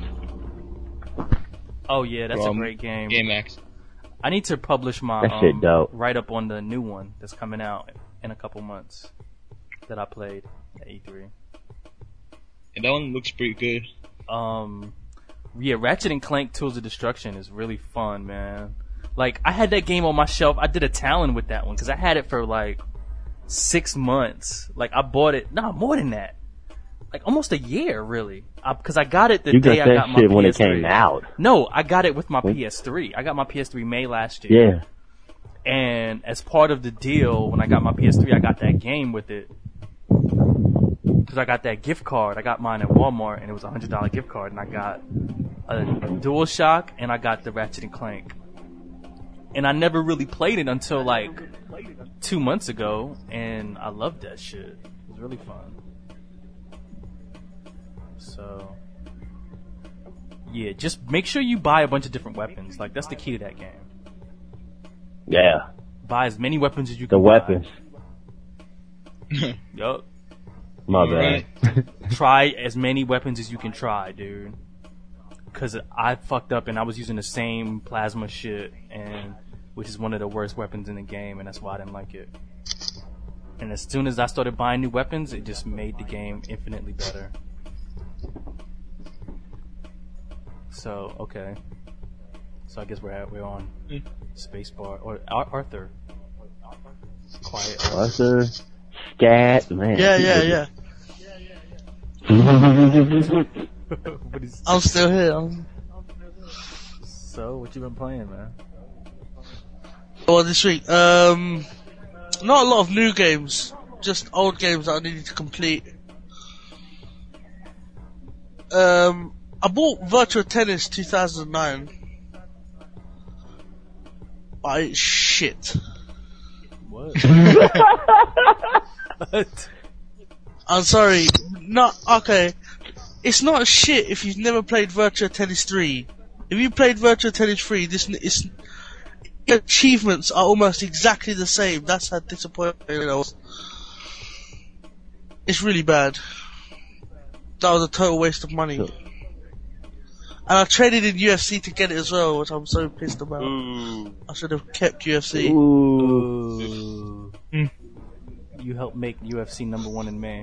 Oh yeah, that's a great game. GameX. I need to publish my write-up on the new one that's coming out in a couple months that I played at E3. And that one looks pretty good. Yeah, Ratchet and Clank Tools of Destruction is really fun, man. Like, I had that game on my shelf. I did a Talon with that one because I had it for like 6 months. Like, I bought it. Nah, more than that. like almost a year, really. Because I got it the you day got I that got my shit PS3. when it came out. No, I got it with my PS3. I got my PS3 May last year. Yeah. And as part of the deal, when I got my PS3, I got that game with it. Because I got that gift card. I got mine at Walmart, and it was a $100 gift card. And I got a DualShock, and I got the Ratchet & Clank. And I never really played it until like 2 months ago, and I loved that shit. It was really fun. So, yeah, just make sure you buy a bunch of different weapons. Like, that's the key to that game. Yeah. Buy as many weapons as you The can. weapons. Yup. My bad. Try as many weapons as you can try, dude. Cause I fucked up and I was using the same plasma shit, and which is one of the worst weapons in the game, and that's why I didn't like it. And as soon as I started buying new weapons, it just made the game infinitely better. So, okay. So I guess we're on Spacebar or Arthur. Quiet. Arthur, Scat, man. Yeah. I'm still here. So, what you been playing, man? Well, this week, not a lot of new games, just old games that I needed to complete. I bought Virtua Tennis 2009. But it's shit. What? What? I'm sorry, okay. It's not shit if you've never played Virtua Tennis 3. If you played Virtua Tennis 3, the achievements are almost exactly the same. That's how disappointing it was. It's really bad. That was a total waste of money. And I traded in UFC to get it as well, which I'm so pissed about. I should have kept UFC. Ooh. You helped make UFC #1 in May.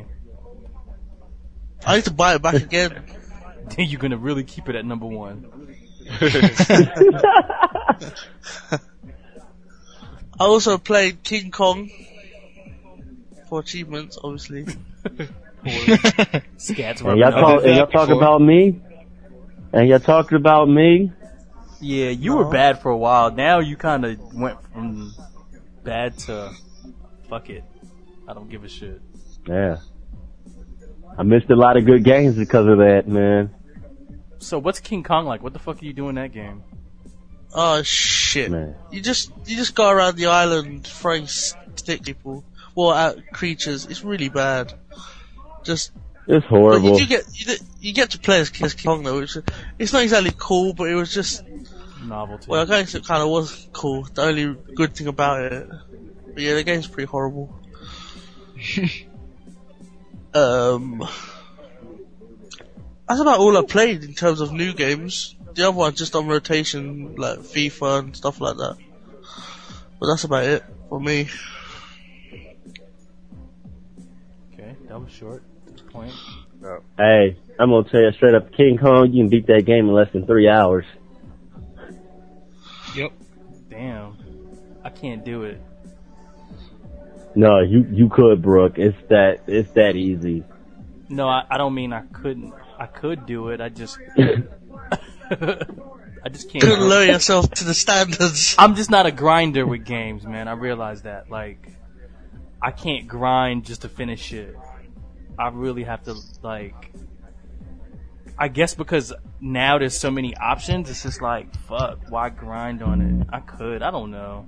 I need to buy it back again. Then you're gonna really keep it at #1. I also played King Kong for achievements, obviously. Scats and y'all talk about me? And y'all talking about me? Yeah, you were bad for a while. Now you kind of went from bad to fuck it. I don't give a shit. Yeah. I missed a lot of good games because of that, man. So what's King Kong like? What the fuck are you doing in that game? Oh shit! Man. You just go around the island throwing stick people, at creatures. It's really bad. It's horrible. You get to play as King Kong though, which it's not exactly cool, but it was just novelty. Well, I guess it kind of was cool. The only good thing about it, but yeah, the game's pretty horrible. That's about all I played in terms of new games. The other one's just on rotation, like FIFA and stuff like that. But that's about it for me. Okay, that was short. To the point. Hey, I'm gonna tell you straight up, King Kong, you can beat that game in less than 3 hours. Yep. Damn. I can't do it. No, you could, Brooke. It's that easy. No, I don't mean I couldn't. I could do it. I just can't. Couldn't lower yourself to the standards. I'm just not a grinder with games, man. I realize that. Like, I can't grind just to finish it. I really have to, like, I guess because now there's so many options, it's just like, fuck, why grind on it? I could. I don't know.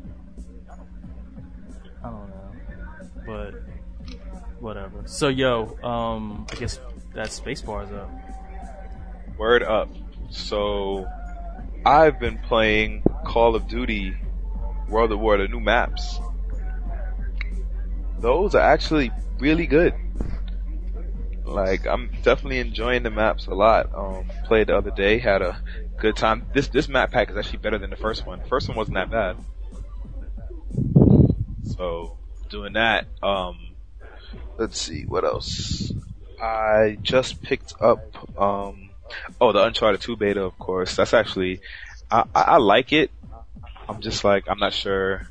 But whatever. So yo, I guess that Spacebar's up. Word up. So I've been playing Call of Duty World at War, the new maps. Those are actually really good. Like, I'm definitely enjoying the maps a lot. Played the other day, had a good time. This map pack is actually better than the first one. The first one wasn't that bad. So doing that. Let's see, what else? I just picked up, the Uncharted 2 beta, of course. That's actually, I like it. I'm just like, I'm not sure,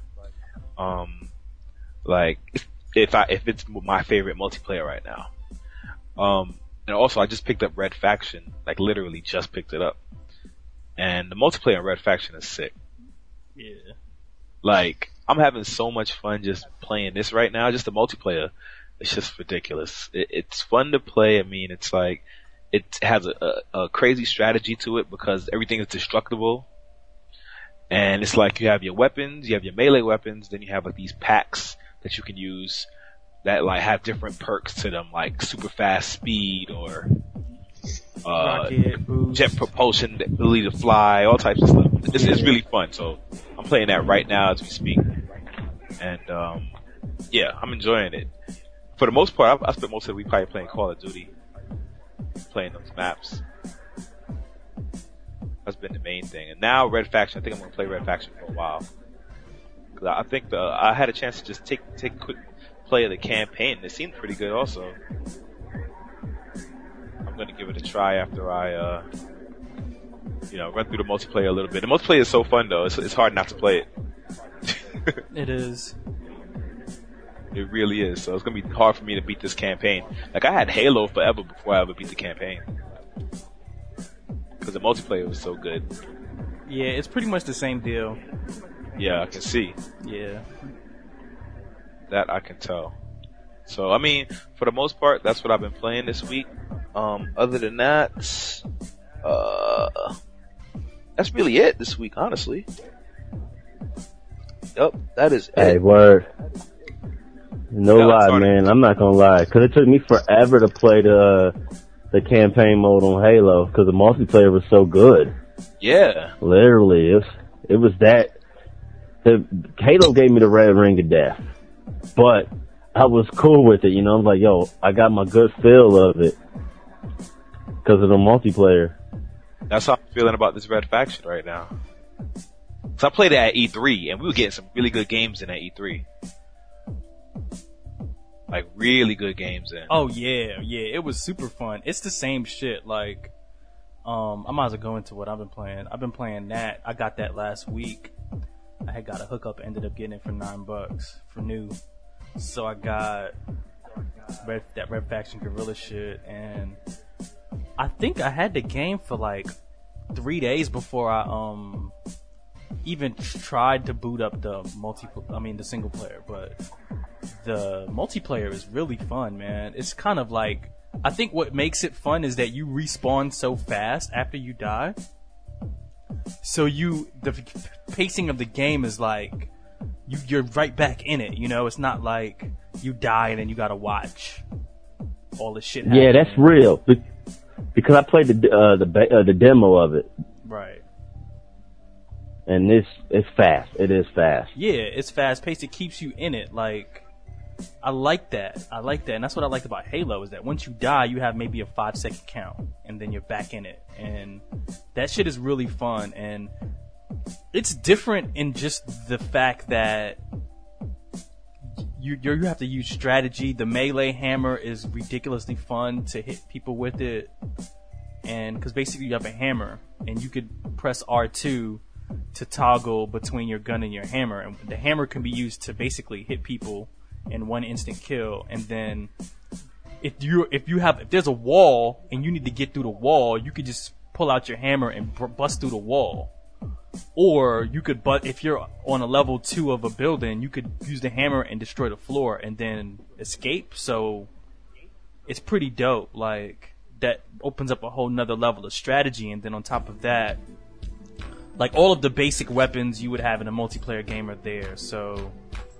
if it's my favorite multiplayer right now. And also, I just picked up Red Faction, like literally just picked it up. And the multiplayer in Red Faction is sick. Yeah. Like, I'm having so much fun just playing this right now, just the multiplayer. It's just ridiculous. It's fun to play. I mean, it's like, it has a crazy strategy to it because everything is destructible. And it's like you have your weapons, you have your melee weapons, then you have like these packs that you can use that like have different perks to them, like super fast speed or rocket boost, jet propulsion, the ability to fly, all types of stuff. It's really fun. So I'm playing that right now as we speak, and yeah, I'm enjoying it. For the most part, I spent most of the week probably playing Call of Duty, playing those maps. That's been the main thing. And now Red Faction, I think I'm gonna play Red Faction for a while. Cause I think I had a chance to just take a quick play of the campaign. It seemed pretty good also. I'm gonna give it a try after I, run through the multiplayer a little bit. The multiplayer is so fun though. It's hard not to play it. It is. It really is. So it's gonna be hard for me to beat this campaign. Like I had Halo forever before I ever beat the campaign. Cause the multiplayer was so good. Yeah, it's pretty much the same deal. Yeah, I can see. Yeah. That I can tell. So, I mean, for the most part, that's what I've been playing this week. Other than that, that's really it this week, honestly. Yup, that is it. Hey, word. No lie, man. I'm not gonna lie. Cause it took me forever to play the campaign mode on Halo, cause the multiplayer was so good. Yeah. Literally, it was that. Halo gave me the red ring of death, but I was cool with it, you know. I'm like, yo, I got my good feel of it because of the multiplayer. That's how I'm feeling about this Red Faction right now. So I played it at E3, and we were getting some really good games in at E3. Like, really good games in. Oh, yeah, it was super fun. It's the same shit, like, I might as well go into what I've been playing. I've been playing that. I got that last week. I had got a hookup, ended up getting it for $9 for new. So I got that Red Faction Guerrilla shit, and I think I had the game for like 3 days before I even tried to boot up the single player. But the multiplayer is really fun, man. It's kind of like, I think what makes it fun is that you respawn so fast after you die. So the pacing of the game is like, you're right back in it, you know? It's not like you die and then you gotta watch all this shit happen. Yeah, that's real. Because I played the demo of it. Right. And it's fast. It is fast. Yeah, it's fast paced. It keeps you in it. Like, I like that. And that's what I liked about Halo, is that once you die, you have maybe a 5-second count, and then you're back in it. And that shit is really fun. And it's different in just the fact that you have to use strategy. The melee hammer is ridiculously fun to hit people with it. And because basically you have a hammer, and you could press R2 to toggle between your gun and your hammer. And the hammer can be used to basically hit people in one instant kill. And then if there's a wall and you need to get through the wall, you could just pull out your hammer and bust through the wall. Or you could, if you're on a level 2 of a building, you could use the hammer and destroy the floor and then escape. So it's pretty dope. Like, that opens up a whole nother level of strategy. And then on top of that, like, all of the basic weapons you would have in a multiplayer game are there. So,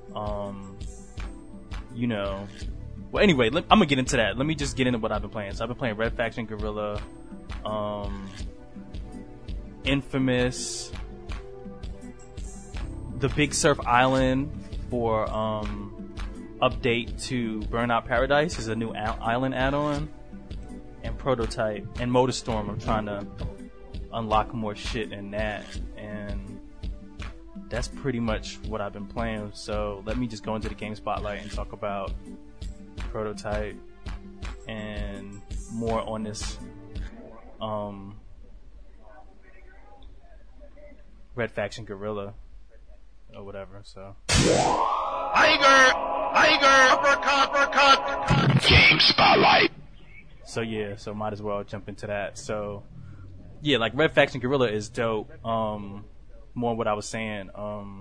you know. Well, anyway, I'm gonna get into that. Let me just get into what I've been playing. So I've been playing Red Faction Guerrilla, Infamous, the Big Surf Island for update to Burnout Paradise is a new island add-on, and Prototype and Motorstorm. I'm trying to unlock more shit in that, and that's pretty much what I've been playing. So let me just go into the game spotlight and talk about Prototype and more on this Red Faction Guerrilla or whatever. So Uppercut. Game spotlight. So yeah, so might as well jump into that. So yeah, like Red Faction Guerrilla is dope. More what I was saying.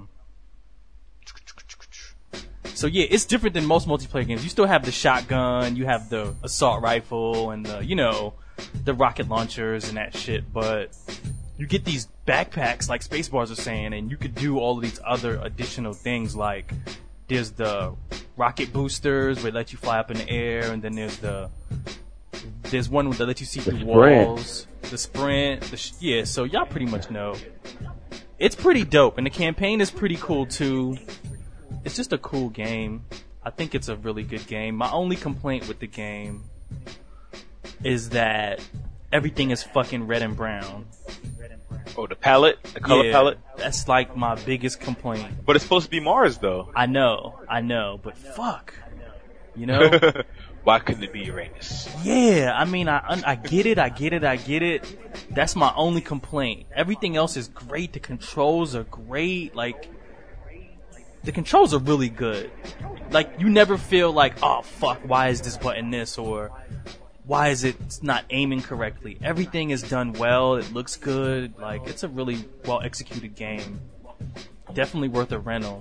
So yeah, it's different than most multiplayer games. You still have the shotgun, you have the assault rifle, and the, you know, the rocket launchers and that shit, but you get these backpacks like Spaceballs are saying, and you could do all of these other additional things, like there's the rocket boosters where it lets you fly up in the air, and then there's one that lets you see through walls, the sprint, yeah, so y'all pretty much know. It's pretty dope, and the campaign is pretty cool too. It's just a cool game. I think it's a really good game. My only complaint with the game is that everything is fucking red and brown. Oh, the palette? The color palette? That's like my biggest complaint. But it's supposed to be Mars, though. I know, but fuck. You know? Why couldn't it be Uranus? Yeah, I mean, I get it. That's my only complaint. Everything else is great. The controls are great. Like, the controls are really good. Like, you never feel like, oh fuck, why is this button this, or why is it not aiming correctly? Everything is done well. It looks good. Like, it's a really well executed game. Definitely worth a rental.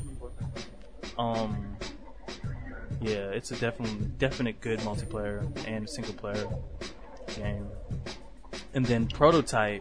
Yeah, it's a definite good multiplayer and single player game. And then Prototype.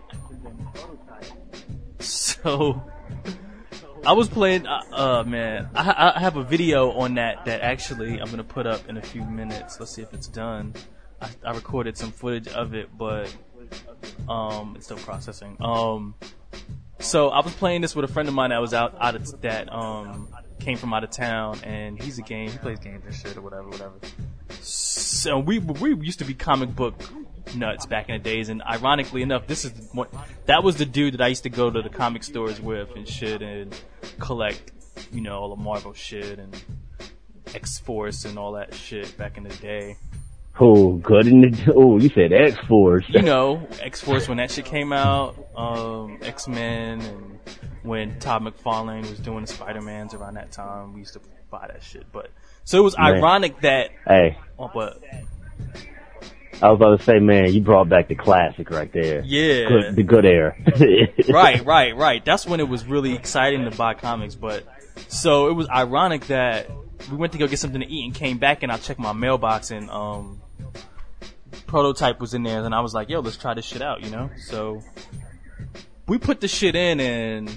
So I was playing, man, I have a video on that actually I'm gonna put up in a few minutes. Let's see if it's done. I recorded some footage of it, but it's still processing. So I was playing this with a friend of mine that was came from out of town, and he plays games and shit or whatever. So we used to be comic book nuts back in the days, and ironically enough, that was the dude that I used to go to the comic stores with and shit, and collect, you know, all the Marvel shit and X-Force and all that shit back in the day. Oh, good you said X-Force. You know, X-Force when that shit came out, X-Men, and when Todd McFarlane was doing the Spider-Mans around that time, we used to buy that shit. But so it was ironic that. Hey. Oh, but I was about to say, man, you brought back the classic right there. Yeah. The good era. Right. That's when it was really exciting to buy comics. But so it was ironic that we went to go get something to eat and came back, and I checked my mailbox, and Prototype was in there, and I was like, yo, let's try this shit out, you know? So we put the shit in, and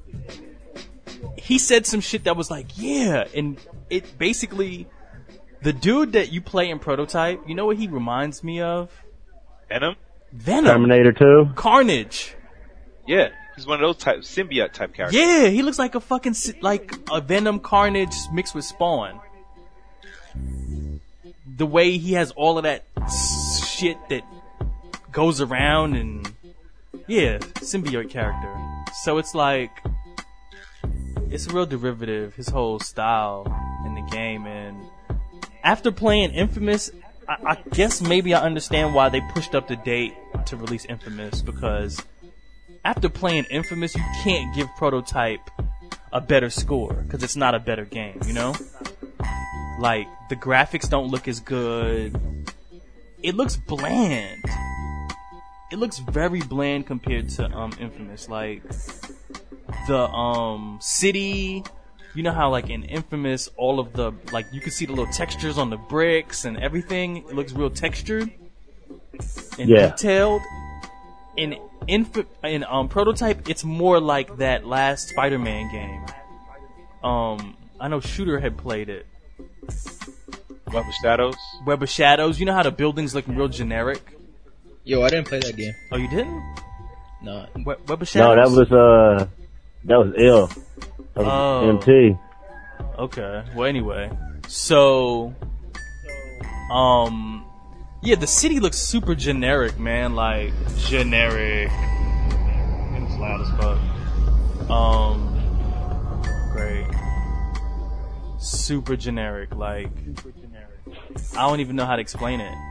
he said some shit that was like, yeah, and it basically, the dude that you play in Prototype, you know what he reminds me of? Venom? Terminator 2? Carnage. Yeah, he's one of those symbiote type characters. Yeah, he looks like a fucking, like a Venom Carnage mixed with Spawn. The way he has all of that shit that goes around, and yeah, symbiote character. So it's like, it's a real derivative, his whole style in the game. And after playing Infamous, I guess maybe I understand why they pushed up the date to release Infamous, because after playing Infamous, you can't give Prototype a better score, because it's not a better game, you know? Like, the graphics don't look as good. It looks bland. It looks very bland compared to Infamous. Like, the city, you know how like in Infamous, all of the, like, you can see the little textures on the bricks and everything. It looks real textured and detailed. In Prototype, it's more like that last Spider-Man game. I know Shooter had played it. Web of Shadows? Web of Shadows. You know how the buildings look real generic? Yo, I didn't play that game. Oh, you didn't? No. Web of Shadows? No, that was ill. That was MT. Okay. Well, anyway. So, yeah, the city looks super generic, man. Like, generic. And it's loud as fuck. Great. Super generic. Like, I don't even know how to explain it.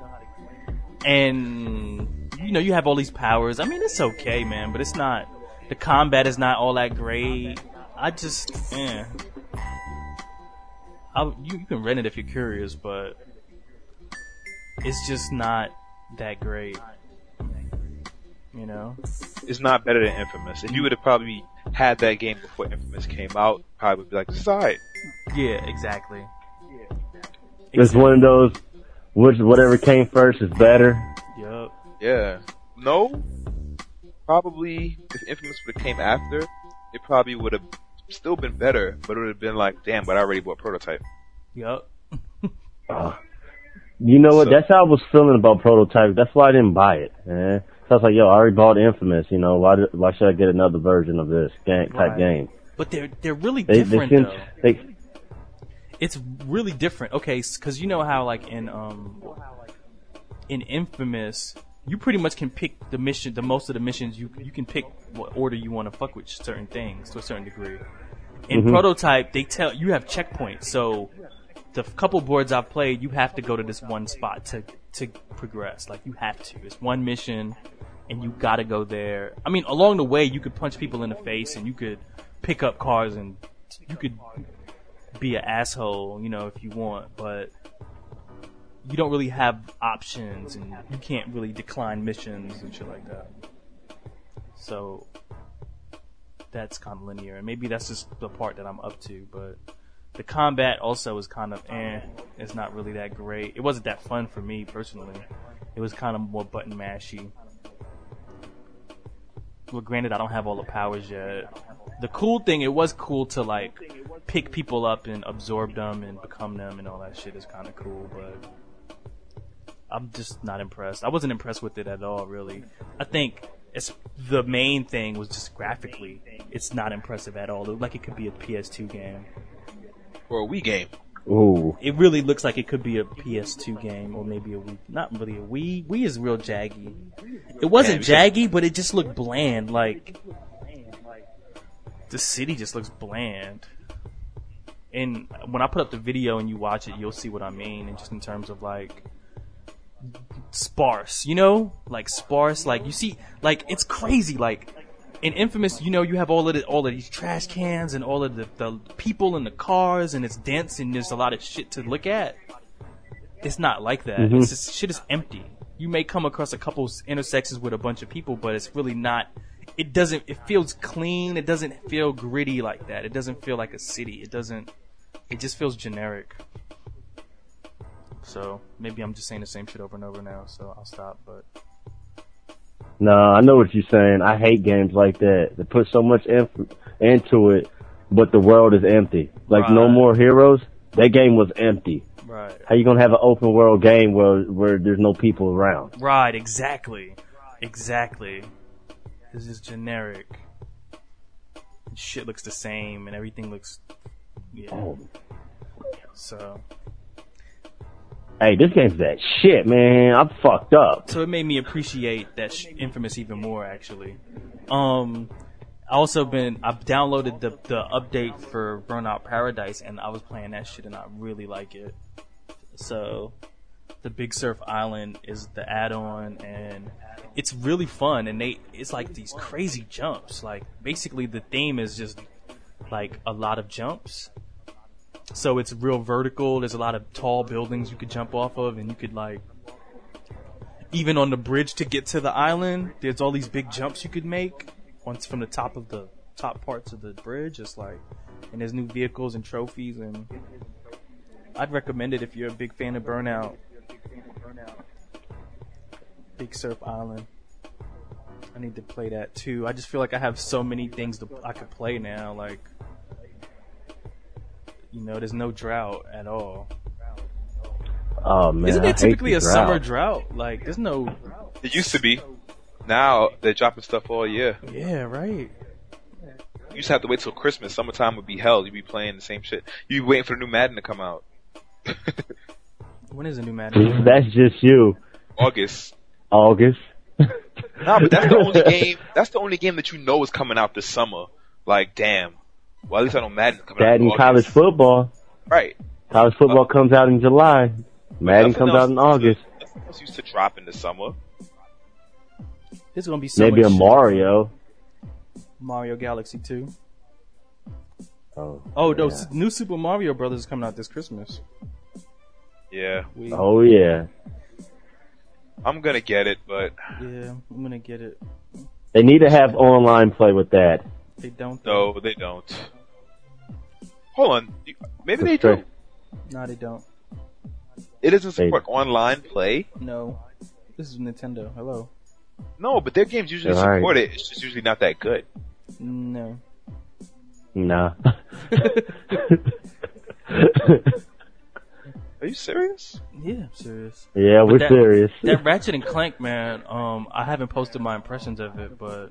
And, you know, you have all these powers. I mean, it's okay, man, but it's not, the combat is not all that great. I just, you can rent it if you're curious, but it's just not that great. You know? It's not better than Infamous. If you would have probably had that game before Infamous came out, probably would be like, this is alright. Yeah, exactly. It's one of those, whatever came first is better. Yup. Yeah. No. Probably, if Infamous would have came after, it probably would have still been better, but it would have been like, damn, but I already bought Prototype. Yup. You know what? That's how I was feeling about Prototype. That's why I didn't buy it, man. So I was like, yo, I already bought Infamous. You know, why should I get another version of this type game? But they're really different though. It's really different. Okay, because you know how like in Infamous, you pretty much can pick the mission. The most of the missions you can pick what order you want to fuck with certain things to a certain degree. In Prototype, they tell you have checkpoints. So the couple boards I've played, you have to go to this one spot to progress. Like you have to. It's one mission, and you gotta go there. I mean, along the way, you could punch people in the face, and you could pick up cars, and you could be an asshole, you know, if you want, but you don't really have options, and you can't really decline missions and shit like that. So that's kind of linear, and maybe that's just the part that I'm up to, but the combat also is kind of it's not really that great. It wasn't that fun for me personally. It was kind of more button mashy. Well, granted, I don't have all the powers yet. The cool thing, it was cool to like pick people up and absorb them and become them and all that shit is kind of cool, but I'm just not impressed. I wasn't impressed with it at all, really. I think the main thing was just graphically, it's not impressive at all. It looked like it could be a PS2 game. Or a Wii game. Ooh. It really looks like it could be a PS2 game or maybe a Wii. Not really a Wii. Wii is real jaggy. It wasn't jaggy, but it just looked bland. Like, the city just looks bland. And when I put up the video and you watch it, you'll see what I mean. And just in terms of like sparse, you know, like sparse. Like you see, like it's crazy. Like in Infamous, you know, you have all of these trash cans and all of the people in the cars, and it's dense and there's a lot of shit to look at. It's not like that. It's just, shit is empty. You may come across a couple intersections with a bunch of people, but it's really not. It feels clean. It doesn't feel gritty like that. It doesn't feel like a city. It just feels generic. So maybe I'm just saying the same shit over and over now, so I'll stop, but. No, I know what you're saying. I hate games like that. They put so much into it, but the world is empty. Like No More Heroes, that game was empty. Right. How you gonna have an open world game where there's no people around? Right, exactly. It's just generic. Shit looks the same, and everything looks, So. Hey, this game's that shit, man. I'm fucked up. So it made me appreciate that Infamous even more, actually. I've downloaded the update for Burnout Paradise, and I was playing that shit, and I really like it. So, the Big Surf Island is the add-on, and it's really fun, and it's like these crazy jumps. Like, basically the theme is just, like, a lot of jumps. So it's real vertical. There's a lot of tall buildings you could jump off of, and you could like, even on the bridge to get to the island, there's all these big jumps you could make once from the top parts of the bridge. It's like, and there's new vehicles and trophies, and I'd recommend it if you're a big fan of Burnout. Big Surf Island. I need to play that too. I just feel like I have so many things I could play now, like. You know, there's no drought at all. Oh man, isn't it typically a summer drought? Like, there's no. It used to be. Now they're dropping stuff all year. Yeah, right. You used to have to wait till Christmas. Summertime would be hell. You'd be playing the same shit. You'd be waiting for the new Madden to come out. When is the new Madden? That's just you. August. Nah, but that's the only game. That's the only game that you know is coming out this summer. Like, damn. Well, at least I know Madden coming out in August. College football. Right. College football comes out in July. Madden comes out in August. Nothing else used to drop in the summer. There's gonna be so maybe much a Mario. Mario Galaxy 2. Oh no, new Super Mario Brothers is coming out this Christmas. Yeah. Oh yeah. I'm gonna get it, but Yeah, I'm gonna get it. They need to have online play with that. They don't. no, they don't. Hold on, maybe they That's do. No, they don't. It doesn't support online play. No. This is Nintendo. Hello. No, but their games usually Right. support it. It's just usually not that good. No. Nah. Are you serious? Yeah, I'm serious. Yeah, we're that- serious. That Ratchet and Clank, man, I haven't posted my impressions of it, but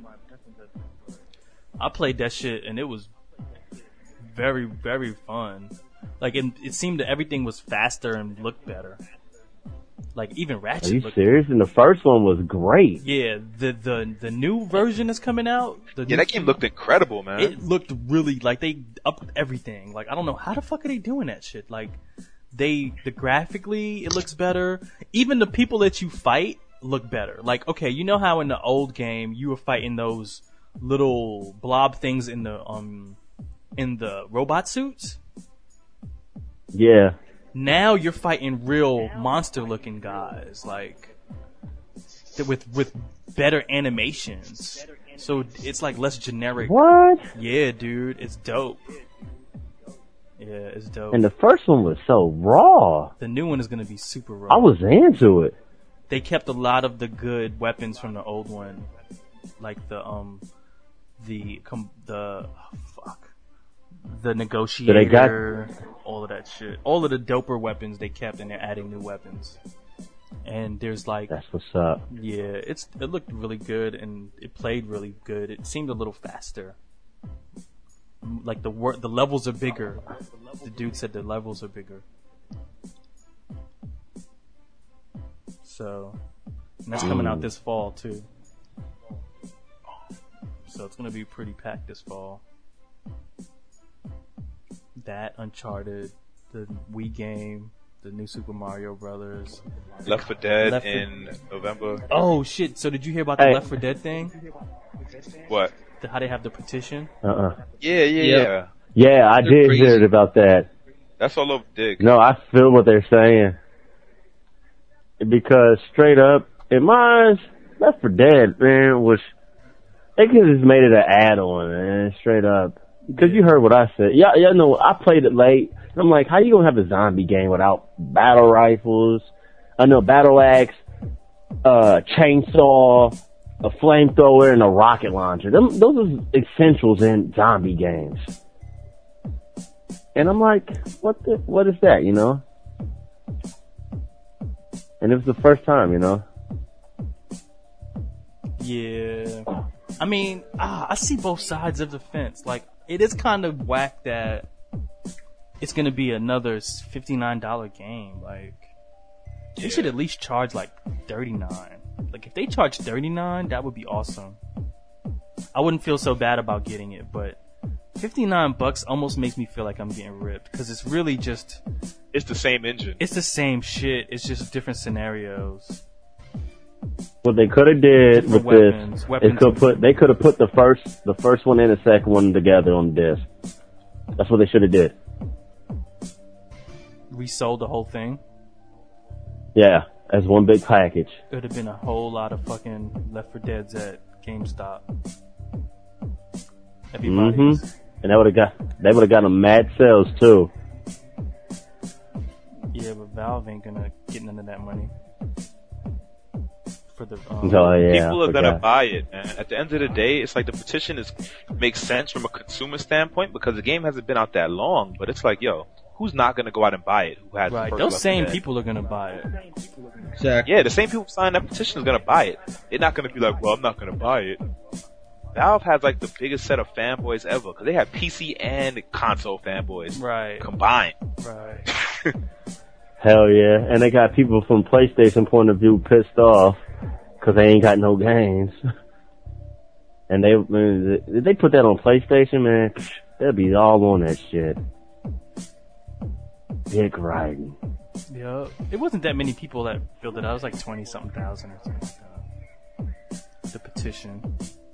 I played that shit and it was very, very fun. Like, it seemed that everything was faster and looked better. Like, even Are Ratchet you looked... serious? And the first one was great. Yeah, the new version that's coming out... Yeah, that game looked incredible, man. It looked really, like, they upped everything. Like, I don't know, how the fuck are they doing that shit? Like, the graphically, it looks better. Even the people that you fight look better. Like, okay, you know how in the old game, you were fighting those little blob things in the robot suits? Yeah. Now you're fighting real monster-looking guys, like with better animations. So it's like less generic. What? Yeah, dude, it's dope. Yeah, it's dope. And the first one was so raw. The new one is gonna be super raw. I was into it. They kept a lot of the good weapons from the old one, like the negotiator, all of that shit. All of the doper weapons they kept, and they're adding new weapons. And there's like, That's what's up. yeah, it looked really good and it played really good. It seemed a little faster. Like the levels are bigger. The dude said the levels are bigger. So, and that's coming out this fall too. So it's gonna be pretty packed this fall. That, Uncharted, the Wii game, the new Super Mario Brothers. Left 4 Dead Left 4 in November. Oh shit! So did you hear about the Hey. Left 4 Dead thing? What? How they have the petition? Yeah. Yeah, I They're did crazy. hear about that. That's all over Dig. No, I feel what they're saying. Because straight up, in mine, Left 4 Dead, man, they could have just made it an add-on, man, straight up. Because you heard what I said. Yeah, no, I played it late. And I'm like, how you gonna have a zombie game without battle rifles? Battle axe, chainsaw, a flamethrower, and a rocket launcher. Those are essentials in zombie games. And I'm like, what is that, you know? And it was the first time, you know? Yeah. I mean, I see both sides of the fence. Like, it is kind of whack that it's gonna be another $59 game. Like, they should at least charge like $39. Like, if they charge $39, that would be awesome. I wouldn't feel so bad about getting it, but $59 almost makes me feel like I'm getting ripped, because it's really just, It's the same engine. it's the same shit. It's just different scenarios. What they could have did Different with weapons. this, they could have put the first one and the second one together on the disc. That's what they should have did. Resold the whole thing. Yeah, as one big package. It would have been a whole lot of fucking Left 4 Deads at GameStop. Everybody's. And they would have gotten mad sales too. Yeah, but Valve ain't gonna get none of that money. For the Oh yeah, People I are gonna forgot. buy it, man. At the end of the day, it's like the petition makes sense from a consumer standpoint because the game hasn't been out that long. But it's like, yo, who's not gonna go out and buy it? Who has right, the first those Left 4 same Dead? people are gonna buy it. Exactly. Yeah, the same people who signed that petition is gonna buy it. They're not gonna be like, well, I'm not gonna buy it. Valve has like the biggest set of fanboys ever because they have PC and console fanboys Right, combined. right. Hell yeah, and they got people from PlayStation point of view pissed off because they ain't got no games. And if they put that on PlayStation, man, they'll be all on that shit. Dick riding. Yeah, it wasn't that many people that filled it out. It was like 20-something thousand or something like that. The petition.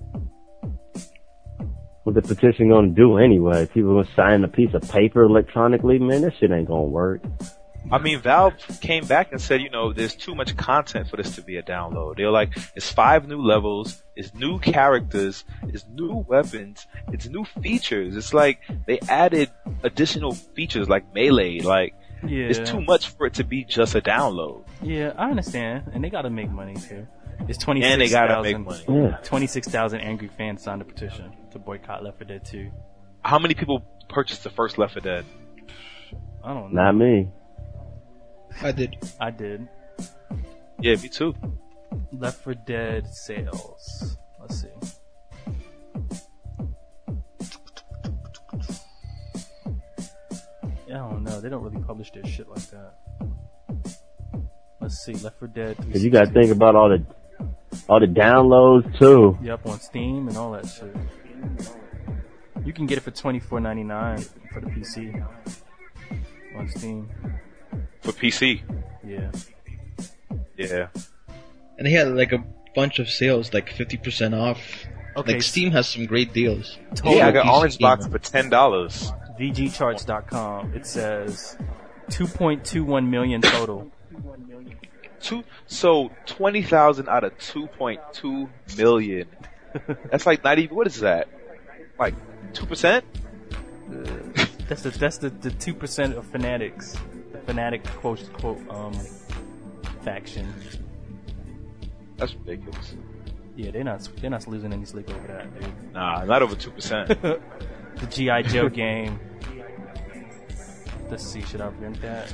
What the petition gonna do anyway? People gonna sign a piece of paper electronically? Man, that shit ain't gonna work. I mean, Valve came back and said, there's too much content for this to be a download. They're like, it's 5 new levels, it's new characters, it's new weapons, it's new features. It's like they added additional features like melee. Like, it's too much for it to be just a download. Yeah, I understand, and they gotta make money too. It's 26,000. And they gotta make money. Yeah. 26,000 angry fans signed a petition to boycott Left 4 Dead 2. How many people purchased the first Left 4 Dead? I don't know. Not me. I did. Yeah, me too. Left 4 Dead sales. Let's see. Yeah, I don't know. They don't really publish their shit like that. Let's see. Left 4 Dead 3. Cause you gotta think about all the downloads too. Yep, on Steam and all that shit. You can get it for $24.99 for the PC on Steam. For PC. Yeah. Yeah. And they had like a bunch of sales, like 50% off. Okay. Like Steam has some great deals. Yeah, I got PC Orange Box gamer. for $10. VGCharts.com. It says 2.21 million total. So 20,000 out of 2.2 million. That's like not even. What is that? Like 2%? That's the 2% of fanatics. The fanatic quote faction. That's ridiculous. Yeah, they're not losing any sleep over that, dude. Nah, not over 2%. The G.I. Joe game. Let's see, should I rent that?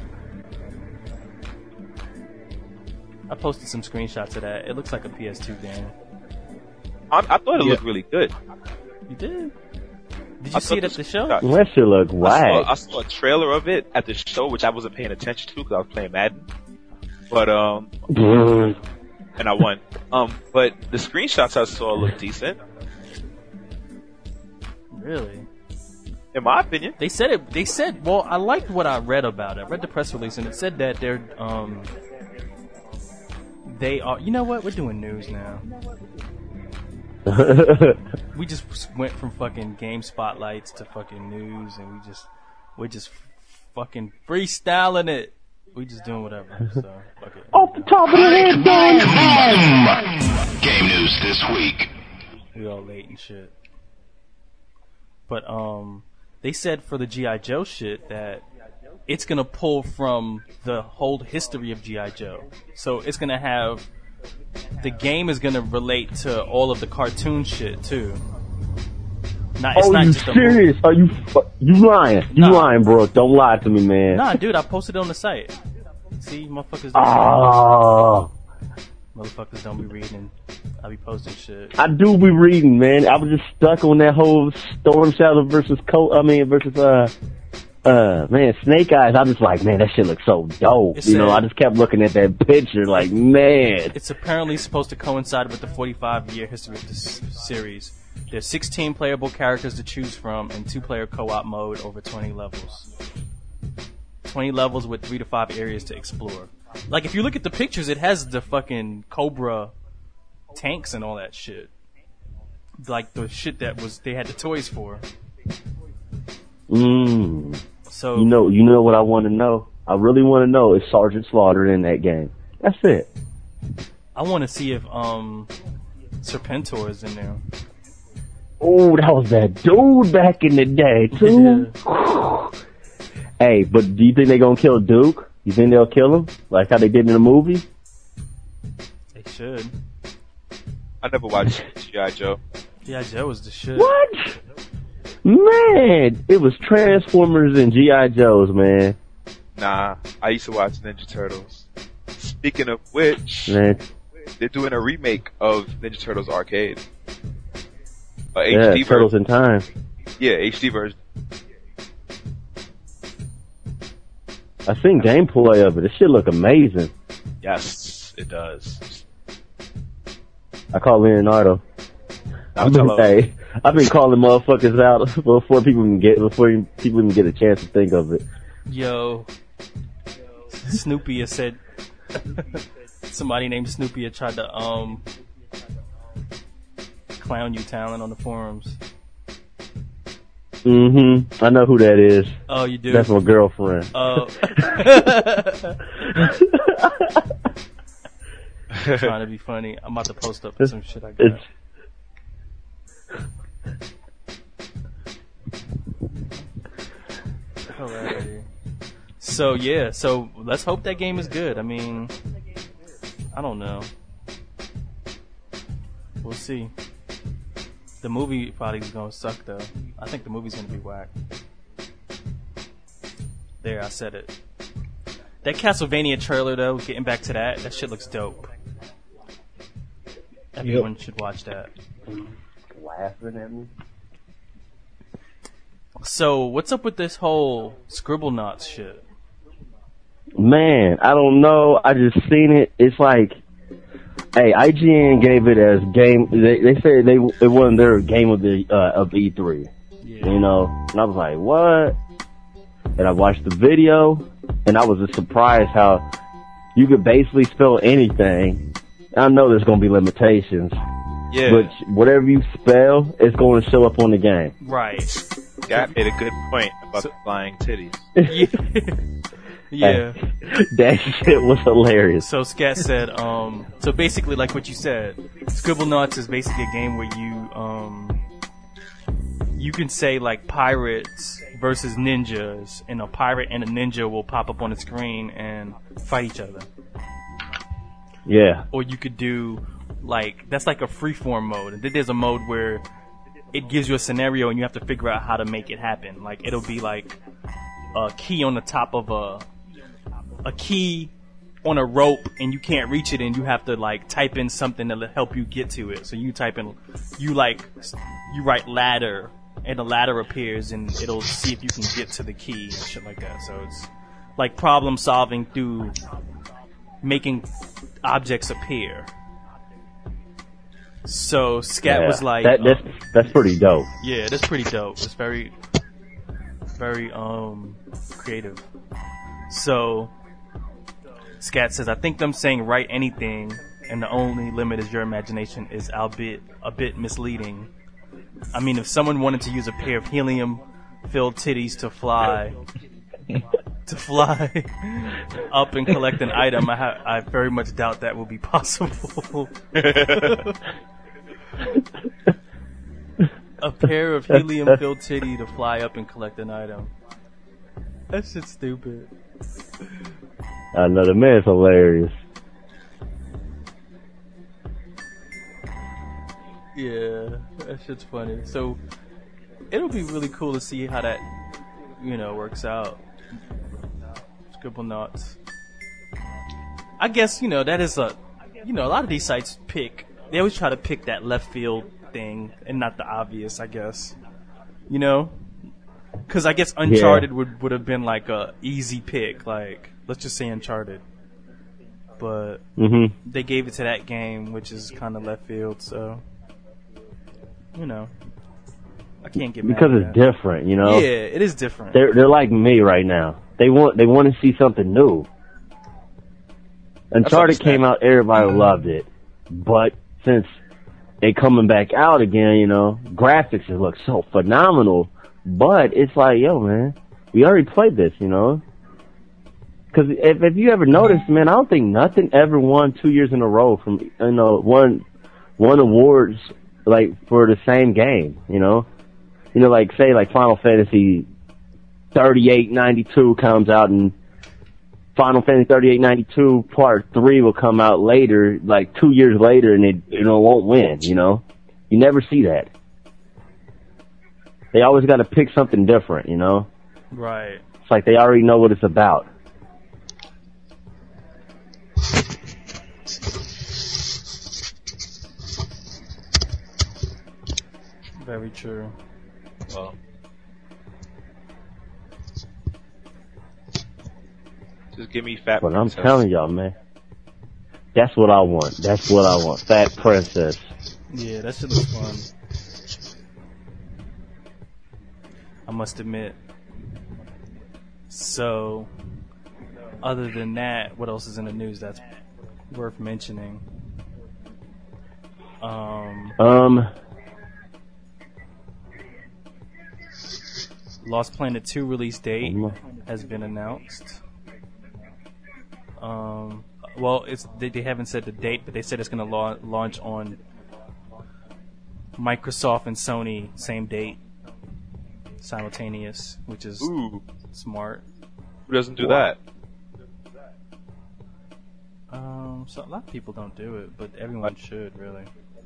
I posted some screenshots of that. It looks like a PS2 game. I thought it looked really good. You did? Did you see it at the show? That shit look whack. I saw a trailer of it at the show, which I wasn't paying attention to because I was playing Madden. But and I won. But the screenshots I saw looked decent. Really? In my opinion. They said, well, I liked what I read about it. I read the press release and it said that they are, you know what? We're doing news now. We just went from fucking game spotlights to fucking news and we're just fucking freestyling it. We just doing whatever, so fuck it. Off the top of the head, Game news this week. We all late and shit. But they said for the G.I. Joe shit that it's gonna pull from the whole history of G.I. Joe. So it's gonna have, the game is gonna relate to all of the cartoon shit too. It's not you just a serious? Are you lying? You Nah. lying, bro? Don't lie to me, man. Nah, dude, I posted it on the site. See, motherfuckers don't be reading. I be posting shit. I do be reading, man. I was just stuck on that whole Storm Shadow versus Snake Eyes. I was just like, man, that shit looks so dope. I just kept looking at that picture like, man. It's apparently supposed to coincide with the 45-year history of this series. There's 16 playable characters to choose from and 2-player co-op mode over 20 levels. 20 levels with 3 to 5 areas to explore. Like, if you look at the pictures, it has the fucking Cobra tanks and all that shit. Like, the shit that they had the toys for. So, you know what I want to know? I really want to know is Sergeant Slaughter in that game. That's it. I want to see if, Serpentor is in there. Oh, that was that dude back in the day, too. Hey, but do you think they're gonna kill Duke? You think they'll kill him? Like how they did in the movie? They should. I never watched G.I. Joe. G.I. Joe was the shit. What? Man, it was Transformers and G.I. Joes, man. Nah, I used to watch Ninja Turtles. Speaking of which, Man. they're doing a remake of Ninja Turtles Arcade. Yeah, HD Turtles version. in Time. Yeah, HD version. I seen gameplay of it. This shit look amazing. Yes, it does. I call Leonardo. I've been calling motherfuckers out before people even get a chance to think of it. Yo, Snoopy said somebody named Snoopy tried to clown you talent on the forums. I know who that is. Oh, you do? That's my girlfriend. Oh. Trying to be funny. I'm about to post up some shit I got. Alrighty. So yeah, let's hope that game is good. I mean, I don't know. We'll see. The movie probably is gonna suck though. I think the movie's gonna be whack. There, I said it. That Castlevania trailer though, getting back to that shit looks dope. Everyone should watch that. Laughing at me. So, what's up with this whole Scribblenauts shit? Man, I don't know. I just seen it. It's like, hey, IGN gave it as game. They said it wasn't their game of the of E3. Yeah. You know, and I was like, what? And I watched the video, and I was just surprised how you could basically spell anything. I know there's gonna be limitations. Yeah. But whatever you spell, it's going to show up on the game. Right. Scott made a good point about the flying titties. Yeah. That shit was hilarious. So Scat said, so basically like what you said, Scribblenauts is basically a game where you can say like pirates versus ninjas, and a pirate and a ninja will pop up on the screen and fight each other. Yeah. Or you could do like, that's like a freeform mode. And then there's a mode where it gives you a scenario and you have to figure out how to make it happen. Like, it'll be like a key on the top of a key on a rope, and you can't reach it, and you have to like type in something to help you get to it. So you type in, you write ladder, and the ladder appears, and it'll see if you can get to the key and shit like that. So it's like problem solving through making objects appear. So Scat was like, that's pretty dope. Yeah, that's pretty dope. It's very, very creative. So Scat says, I think them saying write anything and the only limit is your imagination is albeit a bit misleading. I mean, if someone wanted to use a pair of helium-filled titties to fly up and collect an item, I very much doubt that will be possible. A pair of helium-filled titty to fly up and collect an item. That shit's stupid. I know, the man's hilarious. Yeah, that shit's funny. So, it'll be really cool to see how that, works out. Scribblenauts. I guess, that is a lot of these sites they always try to pick that left field thing and not the obvious, I guess. Because I guess Uncharted would have been like a easy pick, like, let's just say Uncharted. But they gave it to that game, which is kind of left field, so, I can't get mad because at it's different, Yeah, it is different. They're like me right now. They want to see something new. Uncharted came out, everybody loved it, but since they coming back out again, graphics just look so phenomenal. But it's like, yo, man, we already played this, Because if you ever noticed, man, I don't think nothing ever won 2 years in a row from won awards like for the same game, like say like Final Fantasy 3892 comes out, and Final Fantasy 3892 Part 3 will come out later, like 2 years later, and it won't win, You never see that. They always got to pick something different, Right. It's like they already know what it's about. Very true. Well, just give me Fat But Princess. I'm telling y'all, man, that's what I want. That's what I want. Fat Princess. Yeah, that shit looks fun. I must admit. So, other than that, what else is in the news that's worth mentioning? Lost Planet 2 release date has been announced. Well, they haven't said the date, but they said it's going to launch on Microsoft and Sony same date, simultaneous, which is smart. Who doesn't do that? So a lot of people don't do it, but everyone should really.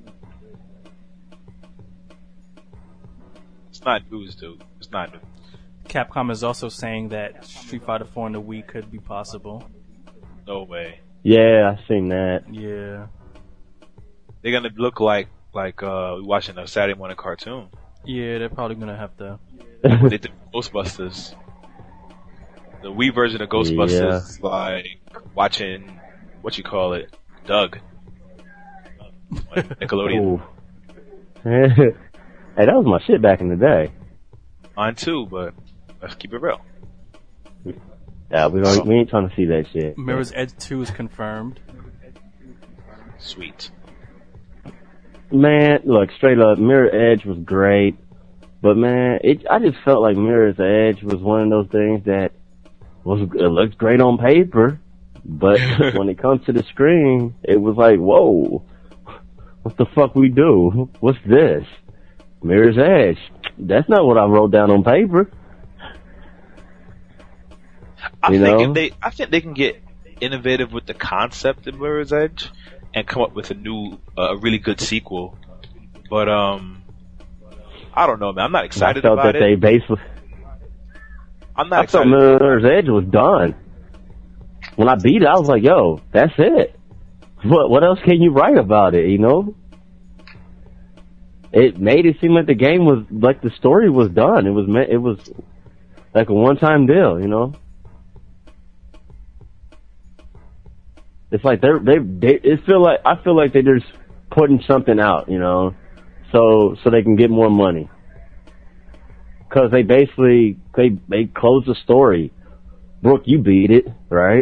It's not news, dude. It's not news. Capcom is also saying that Street Fighter 4 on the Wii could be possible. No way. Yeah, I seen that. Yeah. They're gonna look like watching a Saturday morning cartoon. Yeah, they're probably gonna have to. They did Ghostbusters. The Wii version of Ghostbusters is like watching Doug. Nickelodeon. Hey, that was my shit back in the day. Mine too, but let's keep it real. Yeah, we ain't trying to see that shit. Mirror's Edge 2 is confirmed. Sweet. Man, look, straight up, Mirror Edge was great, but man, I just felt like Mirror's Edge was one of those things that it looked great on paper, but when it comes to the screen, it was like, whoa, what the fuck we do? What's this? Mirror's Edge. That's not what I wrote down on paper. I think they can get innovative with the concept of Mirror's Edge and come up with a really good sequel. But I don't know, man. I'm not excited about it. I'm not excited. I thought Mirror's Edge was done. When I beat it, I was like, yo, that's it. What else can you write about it, you know? It made it seem like the game was, like the story was done. It was like a one-time deal, you know? It's like I feel like they're just putting something out, you know, so they can get more money. Cause they basically, they closed the story. Brooke, you beat it, right?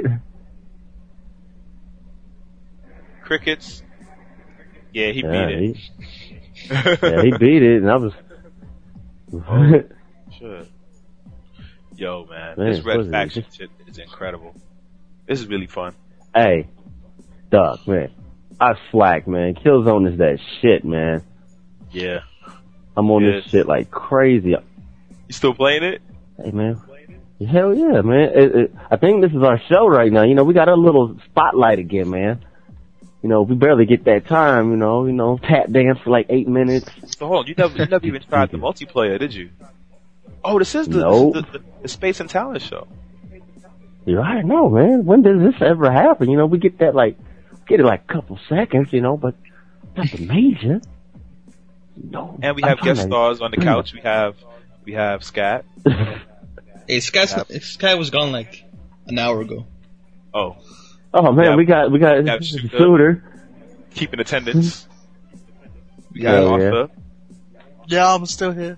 Crickets. Yeah, he beat it. He beat it, and I was. Sure. Yo, man, this Red Faction shit is incredible. This is really fun. Hey, Doug, man, I slack, man. Killzone is that shit, man. Yeah. I'm on this shit like crazy. You still playing it? Hey, man. Hell yeah, man. I think this is our show right now. You know, we got a little spotlight again, man. You know, we barely get that time, you know, tap dance for like 8 minutes. So hold on, you never even tried the multiplayer, did you? Oh, this is the Space and Talent show. Yeah, I don't know, man. When does this ever happen? You know, we get that like a couple seconds, you know, but nothing major. No. And we have guest stars on the couch. We have Scat. Hey, Scat was gone like an hour ago. Oh. Oh man, we got Shooter. Keeping attendance. We got Arthur. Yeah, I'm still here.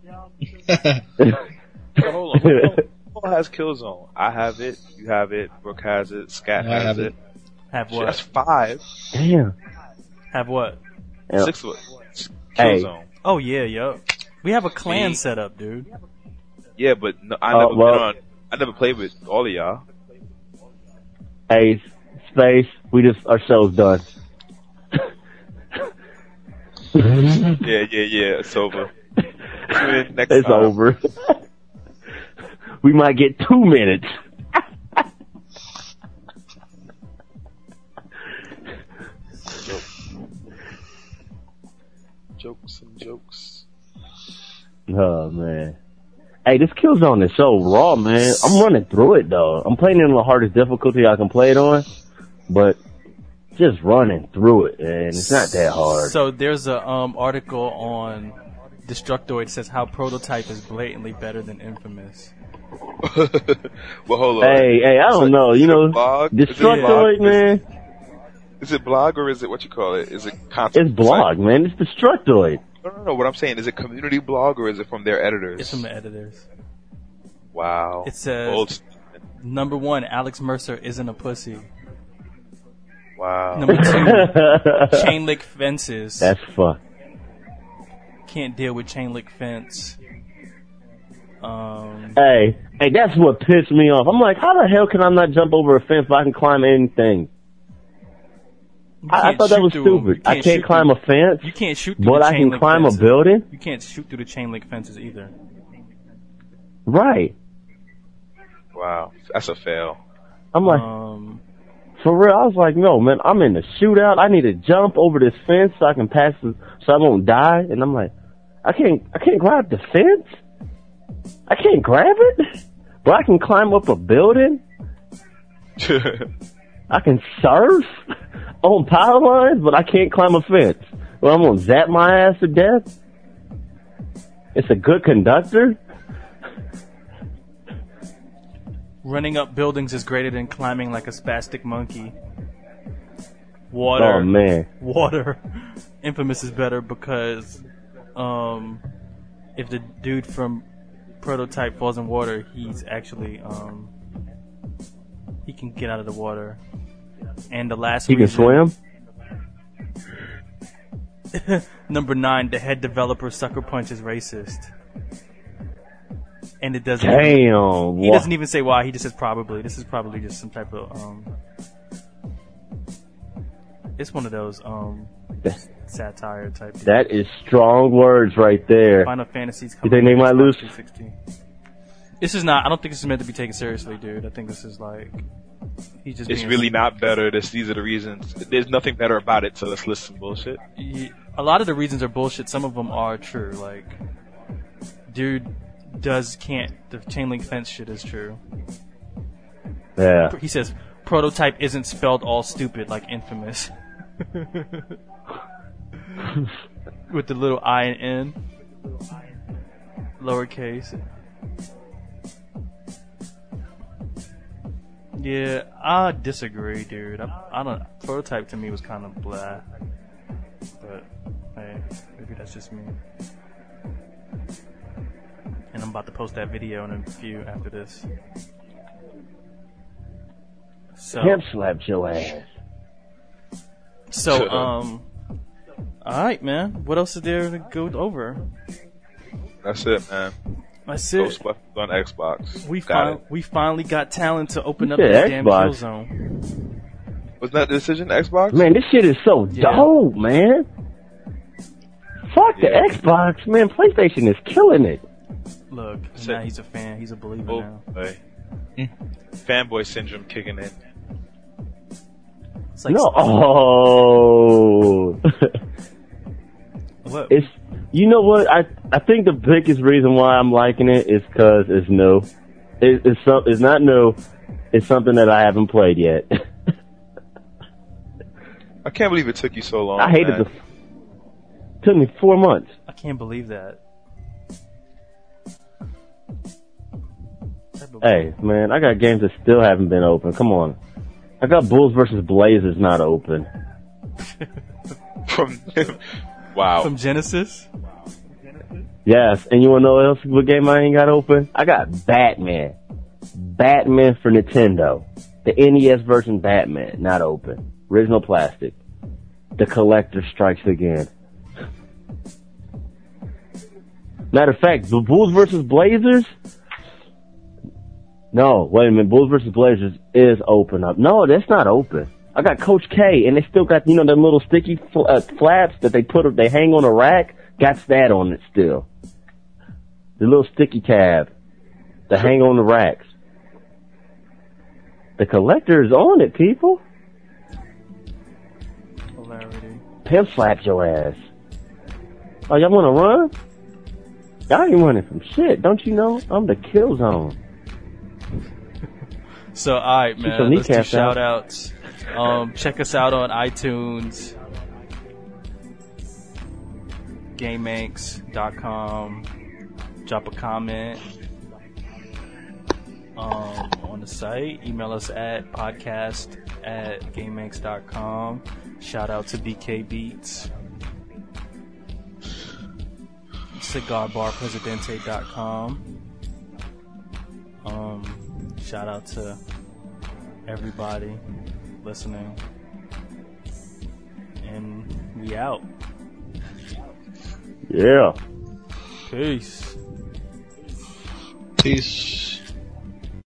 Hold on. Who has Killzone? I have it. You have it. Brooke has it. Scat has it. Have what? That's 5. Damn. Have what? 6 Killzone. Hey. Oh yeah, yo. We have a clan set up, dude. Yeah, but no, I never played with all of y'all. Hey, Space, our show's done. Yeah, it's over. It's over. We might get 2 minutes. Jokes. Oh man. Hey, this Killzone is so raw, man. I'm running through it though. I'm playing it on the hardest difficulty I can play it on, but just running through it, and it's not that hard. So there's a article on Destructoid that says how Prototype is blatantly better than Infamous. Well, hold on. Hey, I don't know. You know, Destructoid, man. Is it blog or is it what you call it? Is it content? It's blog, man. It's Destructoid. No. What I'm saying, is it community blog or is it from their editors? It's from the editors. Wow. It says, number 1, Alex Mercer isn't a pussy. Wow. Number 2, chain link fences. That's fuck. Can't deal with chain link fence. Hey, that's what pissed me off. I'm like, how the hell can I not jump over a fence if I can climb anything? I thought that was stupid. I can't climb a fence. You can't shoot through but the I chain can link climb fences. a building? You can't shoot through the chain link fences either. Right. Wow, that's a fail. I'm like, for real, I was like, no, man, I'm in a shootout. I need to jump over this fence so I can pass so I won't die. And I'm like, I can't grab the fence? I can't grab it? But I can climb up a building? I can surf on power lines, but I can't climb a fence. Well, I'm gonna zap my ass to death? It's a good conductor? Running up buildings is greater than climbing like a spastic monkey. Water. Oh, man. Water. Infamous is better because if the dude from Prototype falls in water, he's actually he can get out of the water. And the last He can swim? Number 9, the head developer sucker punch is racist. And it doesn't. Damn. He doesn't even say why. He just says probably. This is probably just some type of it's one of those satire type. That is strong words right there. Final Fantasy's You coming. think they might lose? 360. This is not. I don't think this is meant to be taken seriously, dude. I think this is like he's just. It's being really not better. These are the reasons. There's nothing better about it. So let's list some bullshit. A lot of the reasons are bullshit. Some of them are true. Like, dude. The chain link fence shit is true. Yeah. He says Prototype isn't spelled all stupid like Infamous. With the little I and N. Lowercase. Yeah, I disagree, dude. I don't. Prototype to me was kind of blah. But hey, maybe that's just me. And I'm about to post that video in a few after this. So, Pimp slapped your ass. So, alright, man. What else is there to go over? That's it, man. That's Ghost it. Weapons on Xbox. We finally got talent to open up Yeah, this damn Xbox. kill zone. Was that the decision, Xbox? Man, this shit is so dope, man. Fuck the Xbox, man. PlayStation is killing it. Look, now he's a fan. He's a believer Oh, now. boy. Fanboy syndrome kicking in. It's like No, oh. What? It's, you know what? I think the biggest reason why I'm liking it is because it's new. It's not new. It's something that I haven't played yet. I can't believe it took you so long. I hated man. took me 4 months. I can't believe that. Hey, man, I got games that still haven't been open. Come on. I got Bulls versus Blazers not open. Wow. From Genesis? Yes, and you wanna know what game I ain't got open? I got Batman. Batman for Nintendo. The NES version Batman, not open. Original plastic. The collector strikes again. Matter of fact, the Bulls versus Blazers? No, wait a minute. Bulls versus Blazers is open up. No, that's not open. I got Coach K, and they still got, them little sticky flaps that they hang on a rack. Got that on it still. The little sticky tab that hang on the racks. The collector is on it, people. Hilarity. Pimp slapped your ass. Oh, y'all wanna run? Y'all ain't running from shit. Don't you know? I'm the kill zone. So, alright, Keep man. some Let's do kneecaps out. shout outs. Check us out on iTunes, GameManx.com. Drop a comment on the site. Email us at podcast@GameManx.com. Shout out to BK Beats. CigarBarPresidente.com. Shout out to everybody listening. And we out. Yeah. Peace. Peace.